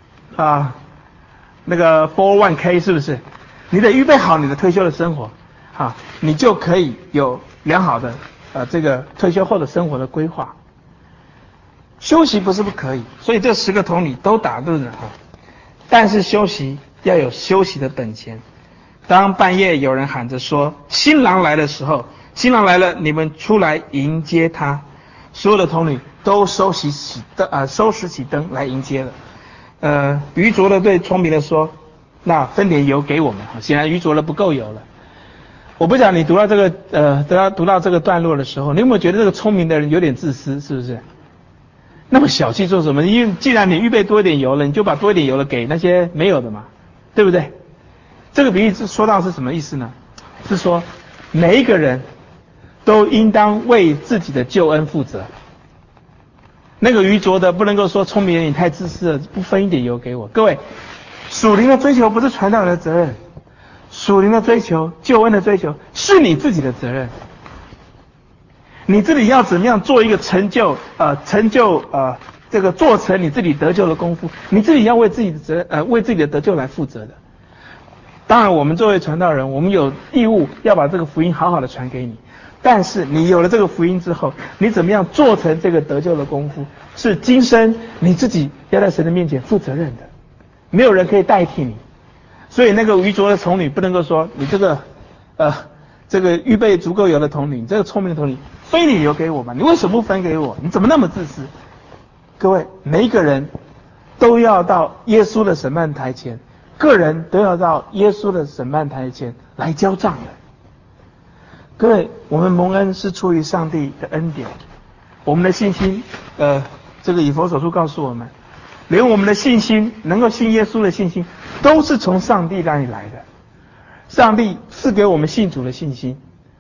401k 是不是？你得预备好你的退休的生活你就可以有良好的这个退休后的生活的规划。休息不是不可以，所以这10个童女都打盹了但是休息要有休息的本钱。当半夜有人喊着说新郎来的时候，新郎来了，你们出来迎接他。所有的童女都收拾起灯来迎接了。愚拙的对聪明的说，那分点油给我们。显然愚拙的不够油了。我不想你读到这个读到这个段落的时候，你有没有觉得这个聪明的人有点自私，是不是？那么小气做什么？因为既然你预备多一点油了，你就把多一点油了给那些没有的嘛，对不对？这个比喻说到是什么意思呢？是说每一个人都应当为自己的救恩负责。那个愚拙的不能够说聪明人你太自私了，不分一点油给我。各位，属灵的追求不是传道人的责任，属灵的追求、救恩的追求是你自己的责任。你自己要怎么样做一个这个做成你自己得救的功夫，你自己要为自己的为自己的得救来负责的。当然我们作为传道人，我们有义务要把这个福音好好的传给你，但是你有了这个福音之后，你怎么样做成这个得救的功夫，是今生你自己要在神的面前负责任的，没有人可以代替你。所以那个愚拙的童女不能够说你这个预备足够油的童女，你这个聪明的童女，非你留给我吧，你为什么不分给我？你怎么那么自私？各位，每一个人都要到耶稣的审判台前，个人都要到耶稣的审判台前来交账的。各位，我们蒙恩是出于上帝的恩典，我们的信心，这个以弗所书告诉我们，连我们的信心，能够信耶稣的信心，都是从上帝那里来的。上帝赐给我们信主的信心，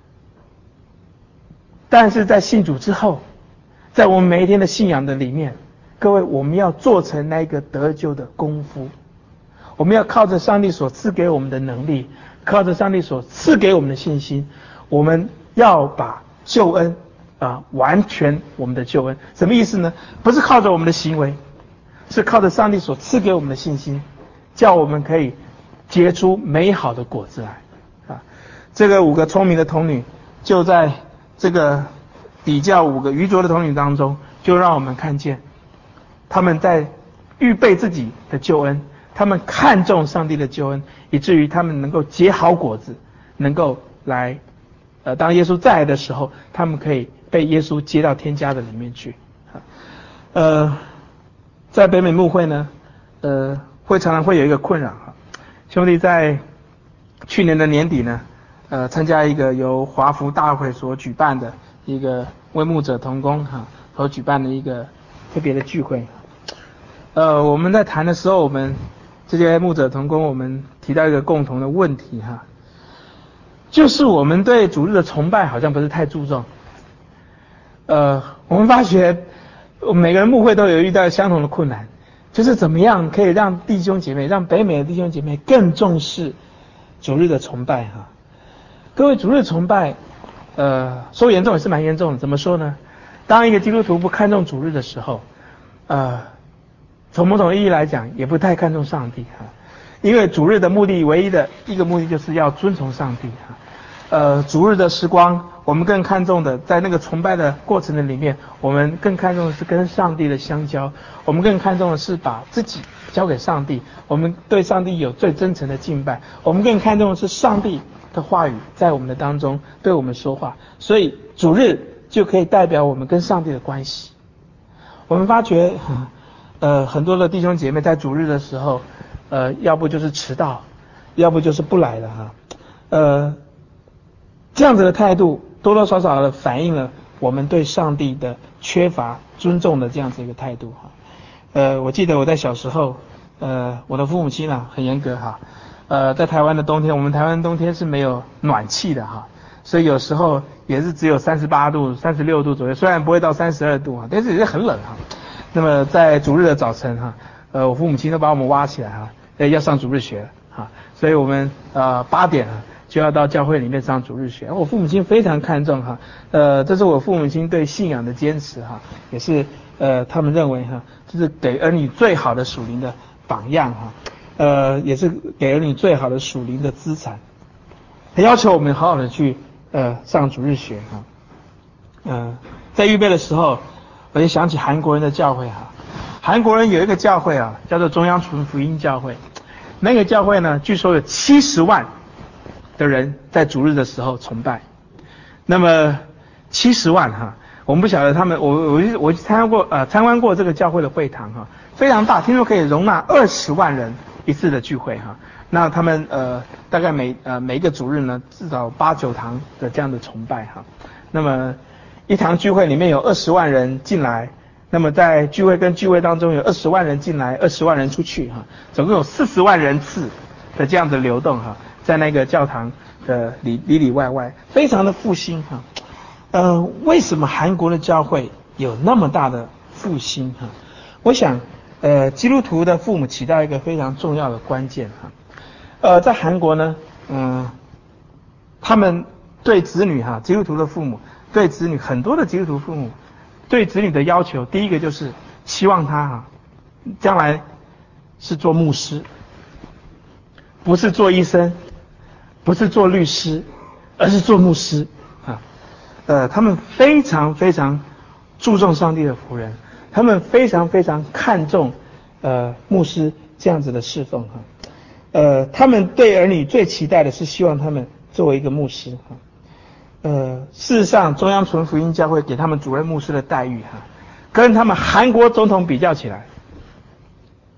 但是在信主之后，在我们每一天的信仰的里面，各位，我们要做成那个得救的功夫，我们要靠着上帝所赐给我们的能力，靠着上帝所赐给我们的信心，我们要把救恩完全我们的救恩。什么意思呢？不是靠着我们的行为，是靠着上帝所赐给我们的信心，叫我们可以结出美好的果子来这个5个聪明的童女，就在这个比较5个愚拙的童女当中，就让我们看见他们在预备自己的救恩，他们看重上帝的救恩，以至于他们能够结好果子，能够来当耶稣再来的时候，他们可以被耶稣接到天家的里面去在北美牧会呢会常常会有一个困扰兄弟在去年的年底呢参加一个由华福大会所举办的一个为牧者同工所举办的一个特别的聚会我们在谈的时候，我们这些牧者同工，我们提到一个共同的问题就是我们对主日的崇拜好像不是太注重我们发觉每个人牧会都有遇到相同的困难，就是怎么样可以让弟兄姐妹，让北美的弟兄姐妹更重视主日的崇拜各位，主日崇拜说严重也是蛮严重的。怎么说呢？当一个基督徒不看重主日的时候从某种意义来讲也不太看重上帝因为主日的目的，唯一的一个目的就是要遵从上帝主日的时光，我们更看重的，在那个崇拜的过程的里面，我们更看重的是跟上帝的相交，我们更看重的是把自己交给上帝，我们对上帝有最真诚的敬拜，我们更看重的是上帝的话语在我们的当中对我们说话，所以主日就可以代表我们跟上帝的关系。我们发觉很多的弟兄姐妹在主日的时候要不就是迟到，要不就是不来了这样子的态度多多少少的反映了我们对上帝的缺乏尊重的这样子一个态度我记得我在小时候我的父母亲很严格在台湾的冬天，我们台湾冬天是没有暖气的所以有时候也是只有38度、36度左右，虽然不会到32度但是也是很冷那么在主日的早晨我父母亲都把我们挖起来要上主日学了所以我们8点就要到教会里面上主日学。我父母亲非常看重这是我父母亲对信仰的坚持也是他们认为这是给儿女最好的属灵的榜样也是给儿女最好的属灵的资产。他要求我们好好的去上主日学在预备的时候，我就想起韩国人的教会韩国人有一个教会叫做中央纯福音教会，那个教会呢，据说有70万的人在主日的时候崇拜。那么70万我们不晓得他们，我参观过这个教会的会堂非常大，听说可以容纳20万人一次的聚会那他们大概每一个主日呢，至少8、9堂的这样的崇拜那么一堂聚会里面有20万人进来，那么在聚会跟聚会当中有20万人进来，20万人出去总共有40万人次的这样的流动在那个教堂的里外外，非常的复兴为什么韩国的教会有那么大的复兴我想基督徒的父母起到一个非常重要的关键在韩国呢他们对子女基督徒的父母对子女，很多的基督徒父母对子女的要求，第一个就是希望他将来是做牧师，不是做医生，不是做律师，而是做牧师他们非常非常注重上帝的仆人，他们非常非常看重牧师这样子的侍奉他们对儿女最期待的是希望他们作为一个牧师事实上中央纯福音教会给他们主任牧师的待遇跟他们韩国总统比较起来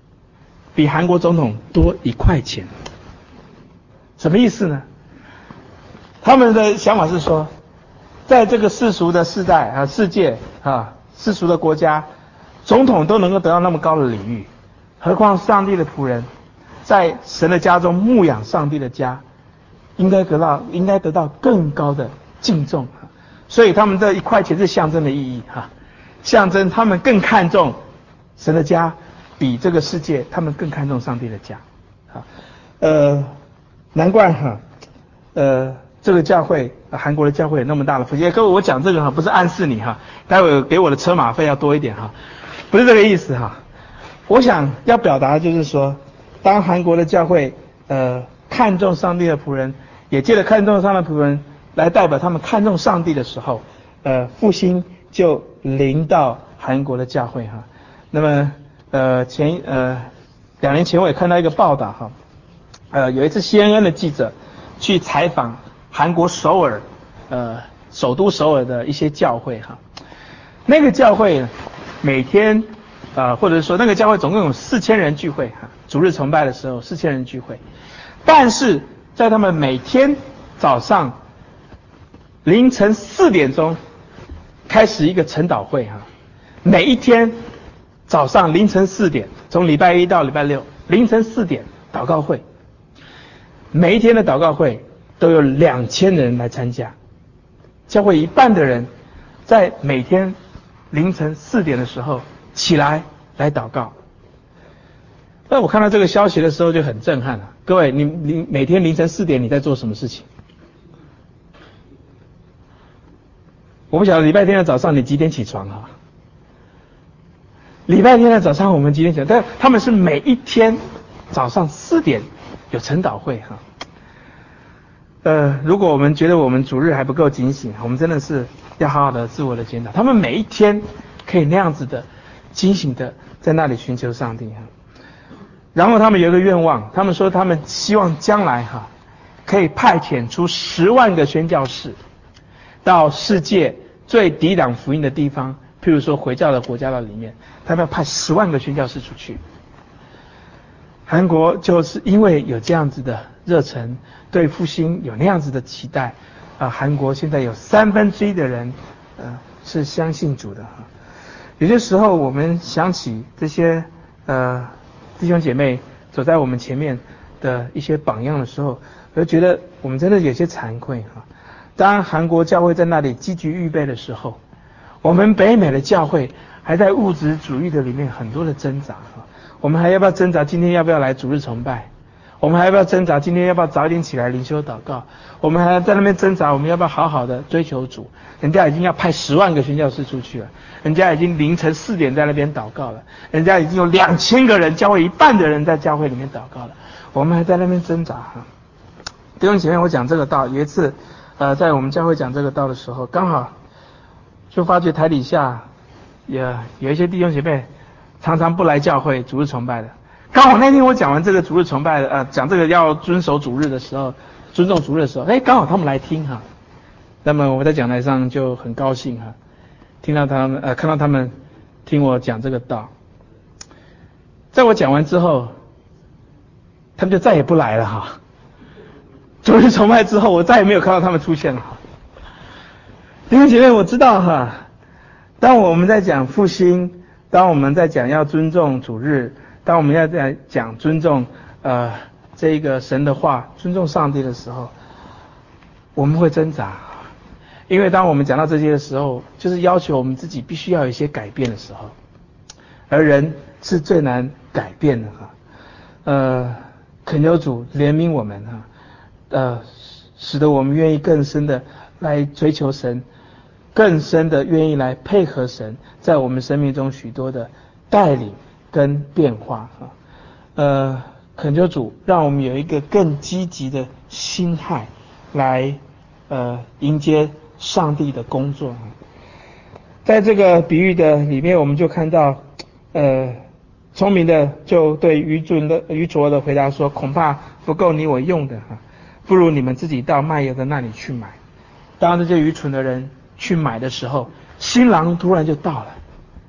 比韩国总统多1块钱。什么意思呢？他们的想法是说，在这个世俗的世代啊，世界啊，世俗的国家，总统都能够得到那么高的礼遇，何况上帝的仆人在神的家中牧养上帝的家，应该得到更高的敬重。所以他们这1块钱是象征的意义哈，象征他们更看重神的家，比这个世界他们更看重上帝的家。好，难怪哈，这个教会，韩国的教会有那么大的福气。各位，我讲这个哈，不是暗示你哈，待会给我的车马费要多一点哈，不是这个意思哈。我想要表达的就是说，当韩国的教会看重上帝的仆人，也借着看重上帝的仆人来代表他们看重上帝的时候，复兴就临到韩国的教会哈。那么2年前我也看到一个报道哈，有一次 CNN 的记者去采访韩国首尔首都首尔的一些教会哈，那个教会每天或者说那个教会总共有4000人聚会哈，主日崇拜的时候4000人聚会，但是在他们每天早上凌晨4点钟开始一个晨祷会哈，每一天早上凌晨4点，从礼拜1到礼拜6凌晨4点祷告会，每一天的祷告会都有2000人来参加，教会一半的人在每天凌晨4点的时候起来祷告。那我看到这个消息的时候就很震撼了。各位，你每天凌晨4点你在做什么事情？我不晓得礼拜天的早上你几点起床啊？礼拜天的早上我们几点起床？但他们是每一天早上4点有晨祷会哈。如果我们觉得我们主日还不够警醒，我们真的是要好好的自我的检讨。他们每一天可以那样子的警醒的在那里寻求上帝哈。然后他们有一个愿望，他们说他们希望将来哈可以派遣出10万个宣教士到世界最抵挡福音的地方，譬如说回教的国家的里面，他们要派10万个宣教士出去。韩国就是因为有这样子的热忱，对复兴有那样子的期待韩国现在有1/3的人是相信主的哈。有些时候我们想起这些弟兄姐妹走在我们前面的一些榜样的时候，我就觉得我们真的有些惭愧哈。当韩国教会在那里积极预备的时候，我们北美的教会还在物质主义的里面很多的挣扎哈。我们还要不要挣扎今天要不要来主日崇拜？我们还要不要挣扎今天要不要早一点起来灵修祷告？我们还要在那边挣扎我们要不要好好的追求主？人家已经要派10万个宣教士出去了，人家已经凌晨4点在那边祷告了，人家已经有2000个人，教会一半的人在教会里面祷告了，我们还在那边挣扎哈。弟兄姐妹，我讲这个道，有一次在我们教会讲这个道的时候，刚好就发觉台底下也有一些弟兄姐妹常常不来教会主日崇拜的。刚好那天我讲完这个主日崇拜的讲这个要遵守主日的时候，尊重主日的时候，刚好他们来听哈。那么我在讲台上就很高兴哈，听到他们看到他们听我讲这个道。在我讲完之后，他们就再也不来了哈。主日崇拜之后，我再也没有看到他们出现了。弟兄姐妹，我知道哈，当我们在讲复兴，当我们在讲要尊重主日，当我们要在讲尊重这一个神的话，尊重上帝的时候，我们会挣扎，因为当我们讲到这些的时候，就是要求我们自己必须要有一些改变的时候，而人是最难改变的哈。恳求主怜悯我们哈，使得我们愿意更深的来追求神，更深的愿意来配合神在我们生命中许多的带领跟变化哈。恳求主让我们有一个更积极的心态来迎接上帝的工作。在这个比喻的里面，我们就看到聪明的就对愚拙的回答说，恐怕不够你我用的哈，不如你们自己到卖油的那里去买。当这些愚蠢的人去买的时候，新郎突然就到了，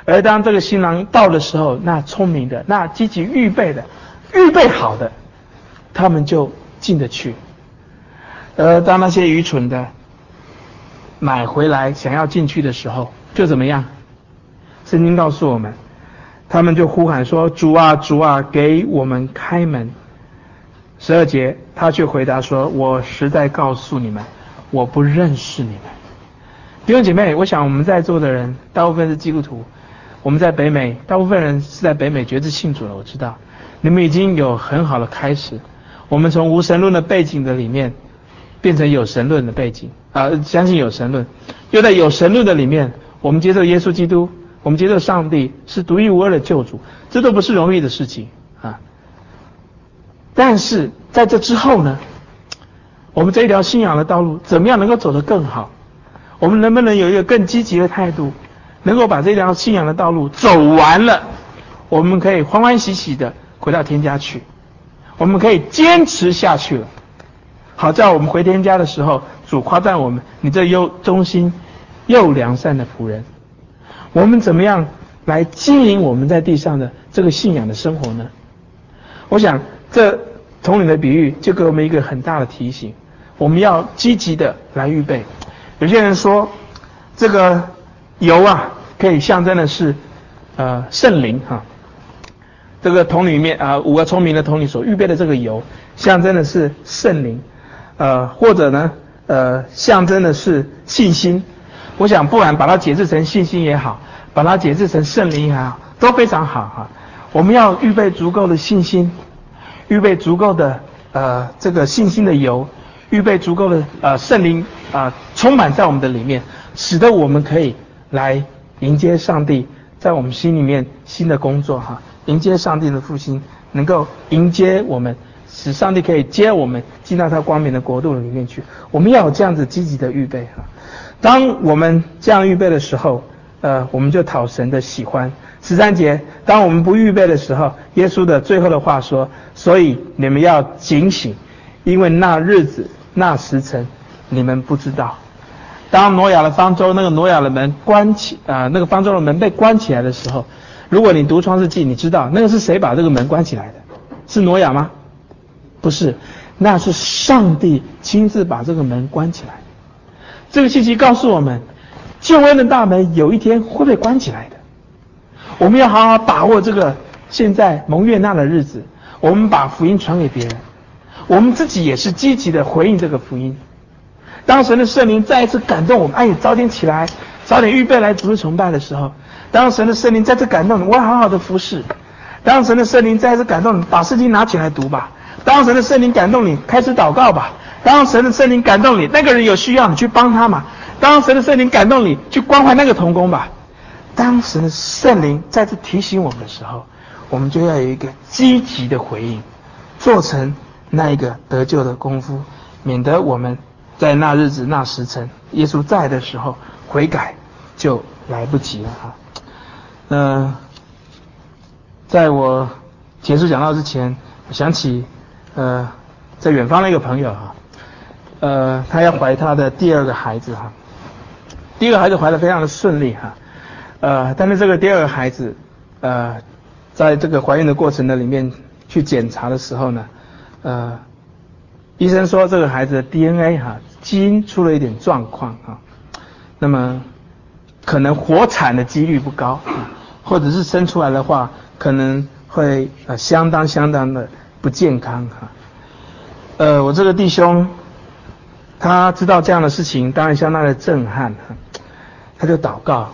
而当这个新郎到的时候，那聪明的、那积极预备的、预备好的，他们就进得去。而当那些愚蠢的买回来想要进去的时候，就怎么样？圣经告诉我们，他们就呼喊说：“主啊，主啊，给我们开门。”12节，他却回答说：“我实在告诉你们，我不认识你们。”弟兄姐妹，我想我们在座的人大部分是基督徒，我们在北美，大部分人是在北美决志信主了。我知道你们已经有很好的开始，我们从无神论的背景的里面变成有神论的背景相信有神论，又在有神论的里面，我们接受耶稣基督，我们接受上帝是独一无二的救主，这都不是容易的事情啊。但是在这之后呢，我们这一条信仰的道路怎么样能够走得更好？我们能不能有一个更积极的态度，能够把这条信仰的道路走完了，我们可以欢欢喜喜的回到天家去，我们可以坚持下去了。好在我们回天家的时候，主夸赞我们：“你这又忠心又良善的仆人。”我们怎么样来经营我们在地上的这个信仰的生活呢？我想这同理的比喻就给我们一个很大的提醒，我们要积极的来预备。有些人说这个油啊可以象征的是圣灵哈，这个桶里面5个聪明的桶里所预备的这个油象征的是圣灵，或者呢象征的是信心。我想不管把它解释成信心也好，把它解释成圣灵也好，都非常好哈。我们要预备足够的信心，预备足够的这个信心的油，预备足够的圣灵充满在我们的里面，使得我们可以来迎接上帝在我们心里面新的工作哈，迎接上帝的复兴，能够迎接我们，使上帝可以接我们进到他光明的国度里面去。我们要有这样子积极的预备哈。当我们这样预备的时候，我们就讨神的喜欢。13节，当我们不预备的时候，耶稣的最后的话说：“所以你们要警醒，因为那日子、那时辰，你们不知道。”当挪亚的方舟那个挪亚的门关起那个方舟的门被关起来的时候，如果你读创世纪，你知道那个是谁把这个门关起来的？是挪亚吗？不是，那是上帝亲自把这个门关起来。这个信息告诉我们，救恩的大门有一天会被关起来的。我们要好好把握这个现在蒙悦纳的日子，我们把福音传给别人，我们自己也是积极的回应这个福音。当神的圣灵再一次感动我们，你早点起来，早点预备来主日崇拜的时候，当神的圣灵再次感动你，我要好好的服侍。当神的圣灵再次感动你，把圣经拿起来读吧。当神的圣灵感动你，开始祷告吧。当神的圣灵感动你，那个人有需要你去帮他嘛。当神的圣灵感动你，去关怀那个同工吧。当神的圣灵再次提醒我们的时候，我们就要有一个积极的回应，做成那一个得救的功夫，免得我们在那日子那时辰耶稣在的时候悔改就来不及了哈。在我结束讲道之前，我想起在远方的一个朋友哈，他要怀他的第二个孩子哈，第一个孩子怀得非常的顺利哈，但是这个第二个孩子在这个怀孕的过程的里面去检查的时候呢，医生说这个孩子的 DNA 基因出了一点状况那么可能活产的几率不高或者是生出来的话可能会相当的不健康我这个弟兄他知道这样的事情，当然相当的震撼他就祷告，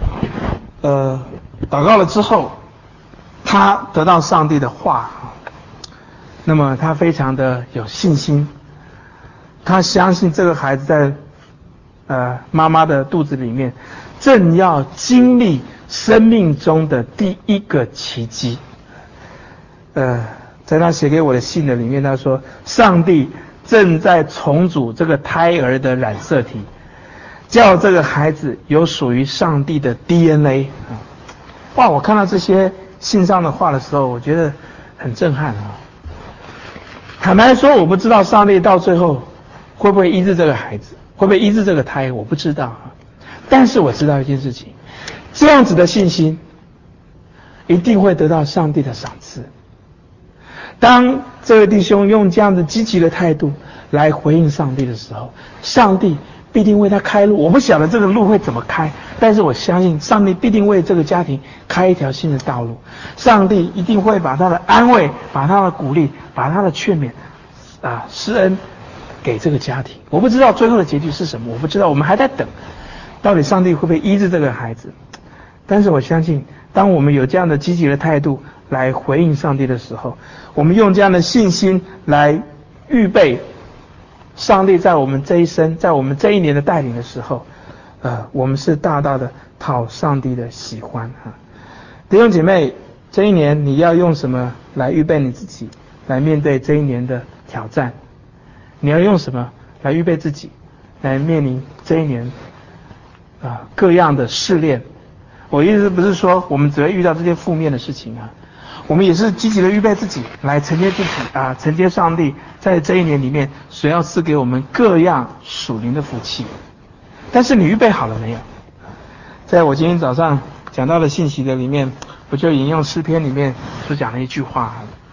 祷告了之后，他得到上帝的话，那么他非常的有信心，他相信这个孩子在妈妈的肚子里面正要经历生命中的第一个奇迹。在他写给我的信的里面，他说上帝正在重组这个胎儿的染色体，叫这个孩子有属于上帝的 DNA 哇！我看到这些信上的话的时候，我觉得很震撼坦白说，我不知道上帝到最后会不会医治这个孩子，会不会医治这个胎，我不知道但是我知道一件事情，这样子的信心一定会得到上帝的赏赐。当这位弟兄用这样子积极的态度来回应上帝的时候，上帝必定为他开路。我不晓得这个路会怎么开，但是我相信上帝必定为这个家庭开一条新的道路。上帝一定会把他的安慰，把他的鼓励，把他的劝勉施恩给这个家庭。我不知道最后的结局是什么，我不知道，我们还在等，到底上帝会不会医治这个孩子。但是我相信，当我们有这样的积极的态度来回应上帝的时候，我们用这样的信心来预备上帝在我们这一生，在我们这一年的带领的时候，我们是大大的讨上帝的喜欢哈。弟兄姐妹，这一年你要用什么来预备你自己，来面对这一年的挑战？你要用什么来预备自己，来面临这一年各样的试炼？我意思不是说我们只会遇到这些负面的事情啊，我们也是积极的预备自己，来承接自己承接上帝在这一年里面所要赐给我们各样属灵的福气。但是你预备好了没有？在我今天早上讲到的信息的里面，我就引用诗篇里面所讲的一句话：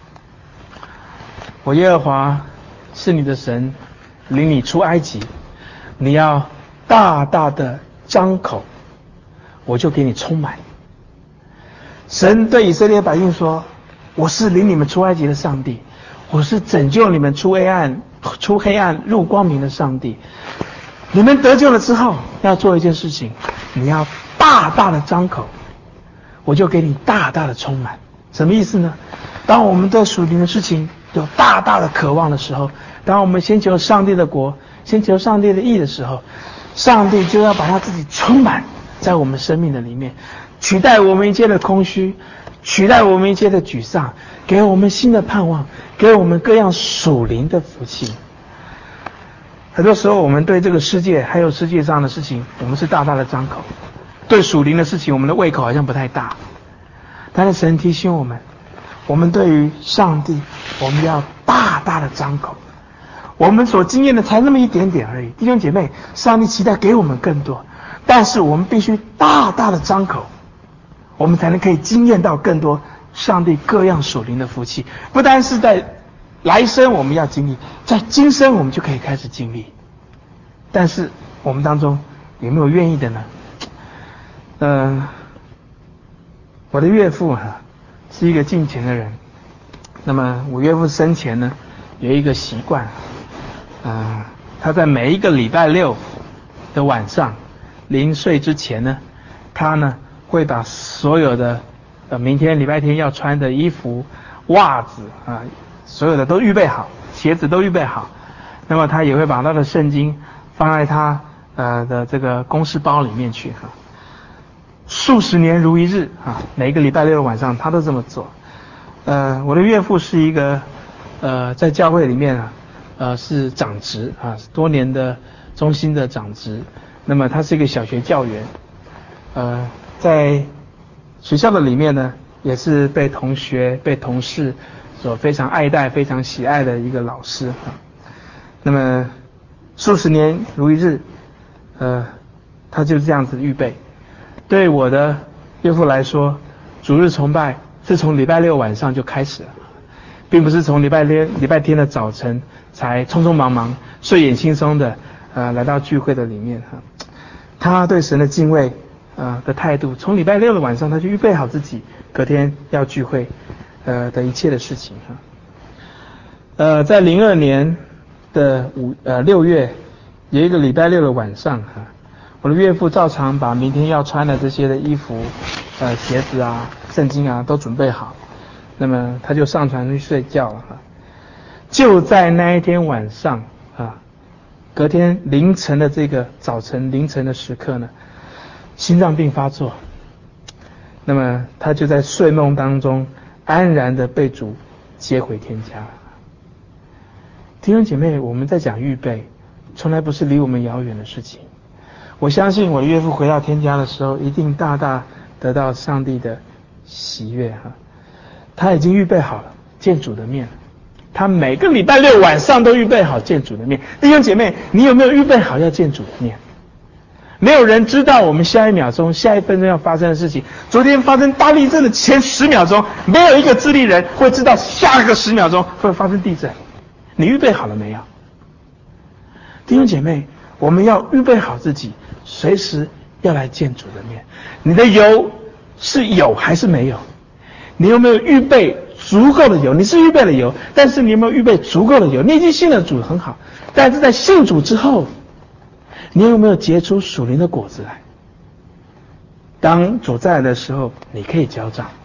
我耶和华是你的神，领你出埃及，你要大大的张口，我就给你充满。神对以色列百姓说：我是领你们出埃及的上帝，我是拯救你们出黑暗入光明的上帝。你们得救了之后要做一件事情，你要大大的张口，我就给你大大的充满。什么意思呢？当我们对属灵的事情有大大的渴望的时候，当我们先求上帝的国，先求上帝的义的时候，上帝就要把他自己充满在我们生命的里面，取代我们一切的空虚，取代我们一切的沮丧，给我们新的盼望，给我们各样属灵的福气。很多时候我们对这个世界还有世界上的事情，我们是大大的张口，对属灵的事情我们的胃口好像不太大。但是神提醒我们，我们对于上帝我们要大大的张口。我们所经验的才那么一点点而已，弟兄姐妹，上帝期待给我们更多，但是我们必须大大的张口，我们才能可以经验到更多上帝各样属灵的福气。不单是在来生我们要经历，在今生我们就可以开始经历。但是我们当中有没有愿意的呢？我的岳父是一个敬虔的人。那么我岳父生前呢有一个习惯，他在每一个礼拜六的晚上临睡之前呢，他呢会把所有的明天礼拜天要穿的衣服、袜子所有的都预备好，鞋子都预备好。那么他也会把他的圣经放在他的这个公事包里面去数十年如一日每一个礼拜六的晚上他都这么做。我的岳父是一个在教会里面是长职多年的中心的长职。那么他是一个小学教员，在学校的里面呢也是被同学被同事所非常爱戴非常喜爱的一个老师那么数十年如一日他就这样子预备。对我的岳父来说，主日崇拜是从礼拜六晚上就开始了，并不是从礼拜天的早晨才匆匆忙忙睡眼惺忪的来到聚会的里面他对神的敬畏的态度，从礼拜六的晚上他就预备好自己隔天要聚会的一切的事情在02年的6月有一个礼拜六的晚上我的岳父照常把明天要穿的这些的衣服鞋子圣经都准备好，那么他就上床去睡觉了就在那一天晚上隔天凌晨的这个早晨凌晨的时刻呢，心脏病发作。那么他就在睡梦当中安然的被主接回天家了。弟兄姐妹，我们在讲预备，从来不是离我们遥远的事情。我相信我的岳父回到天家的时候，一定大大得到上帝的喜悦他已经预备好了见主的面，他每个礼拜六晚上都预备好见主的面。弟兄姐妹，你有没有预备好要见主的面？ 没有人知道我们下一秒钟、下一分钟要发生的事情。昨天发生大地震的前10秒钟，没有一个智力人会知道下个10秒钟会发生地震。你预备好了没有？弟兄姐妹，我们要预备好自己，随时要来见主的面。你的油是有还是没有？你有没有预备足够的油？你是预备了油，但是你有没有预备足够的油？你已经信了主很好，但是在信主之后，你有没有结出属灵的果子来？当主再来的时候，你可以交账。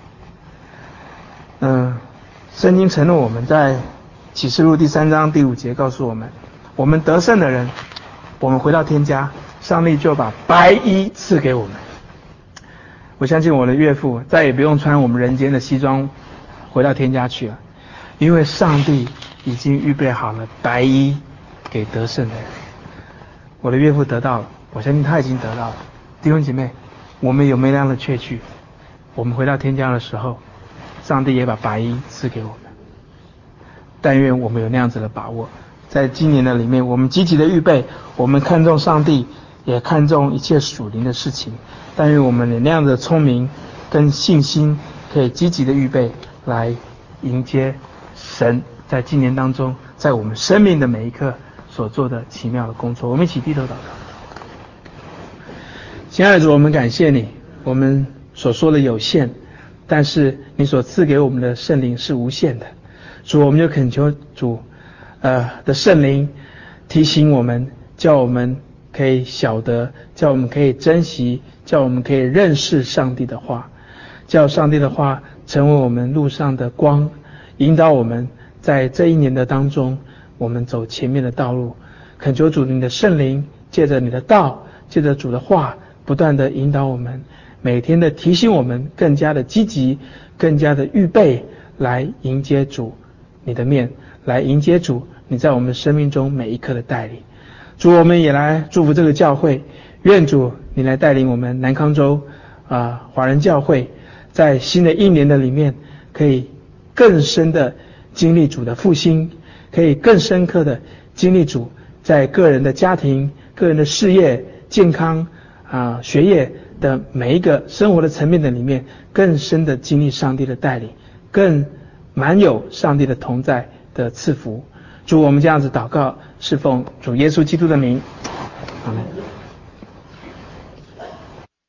圣经承诺我们在启示录第3章第5节告诉我们，我们得胜的人，我们回到天家，上帝就把白衣赐给我们。我相信我的岳父再也不用穿我们人间的西装回到天家去了，因为上帝已经预备好了白衣给得胜的人。我的岳父得到了，我相信他已经得到了。弟兄姐妹，我们有没有那样的确据？我们回到天家的时候，上帝也把白衣赐给我们。但愿我们有那样子的把握，在今年的里面，我们积极的预备，我们看重上帝，也看重一切属灵的事情。但愿我们有那样的聪明跟信心，可以积极的预备来迎接神在今年当中，在我们生命的每一刻所做的奇妙的工作。我们一起低头祷告。亲爱的主，我们感谢你，我们所说的有限，但是你所赐给我们的圣灵是无限的。主，我们就恳求主的圣灵提醒我们，叫我们可以晓得，叫我们可以珍惜，叫我们可以认识上帝的话，叫上帝的话成为我们路上的光，引导我们在这一年的当中，我们走前面的道路。恳求主你的圣灵借着你的道，借着主的话，不断的引导我们，每天的提醒我们更加的积极，更加的预备来迎接主你的面，来迎接主你在我们生命中每一刻的带领。主，我们也来祝福这个教会，愿主你来带领我们南康州华人教会，在新的一年的里面，可以更深的经历主的复兴，可以更深刻的经历主在个人的家庭、个人的事业、健康学业的每一个生活的层面的里面，更深的经历上帝的带领，更满有上帝的同在的赐福。主，我们这样子祷告，是奉主耶稣基督的名，阿们。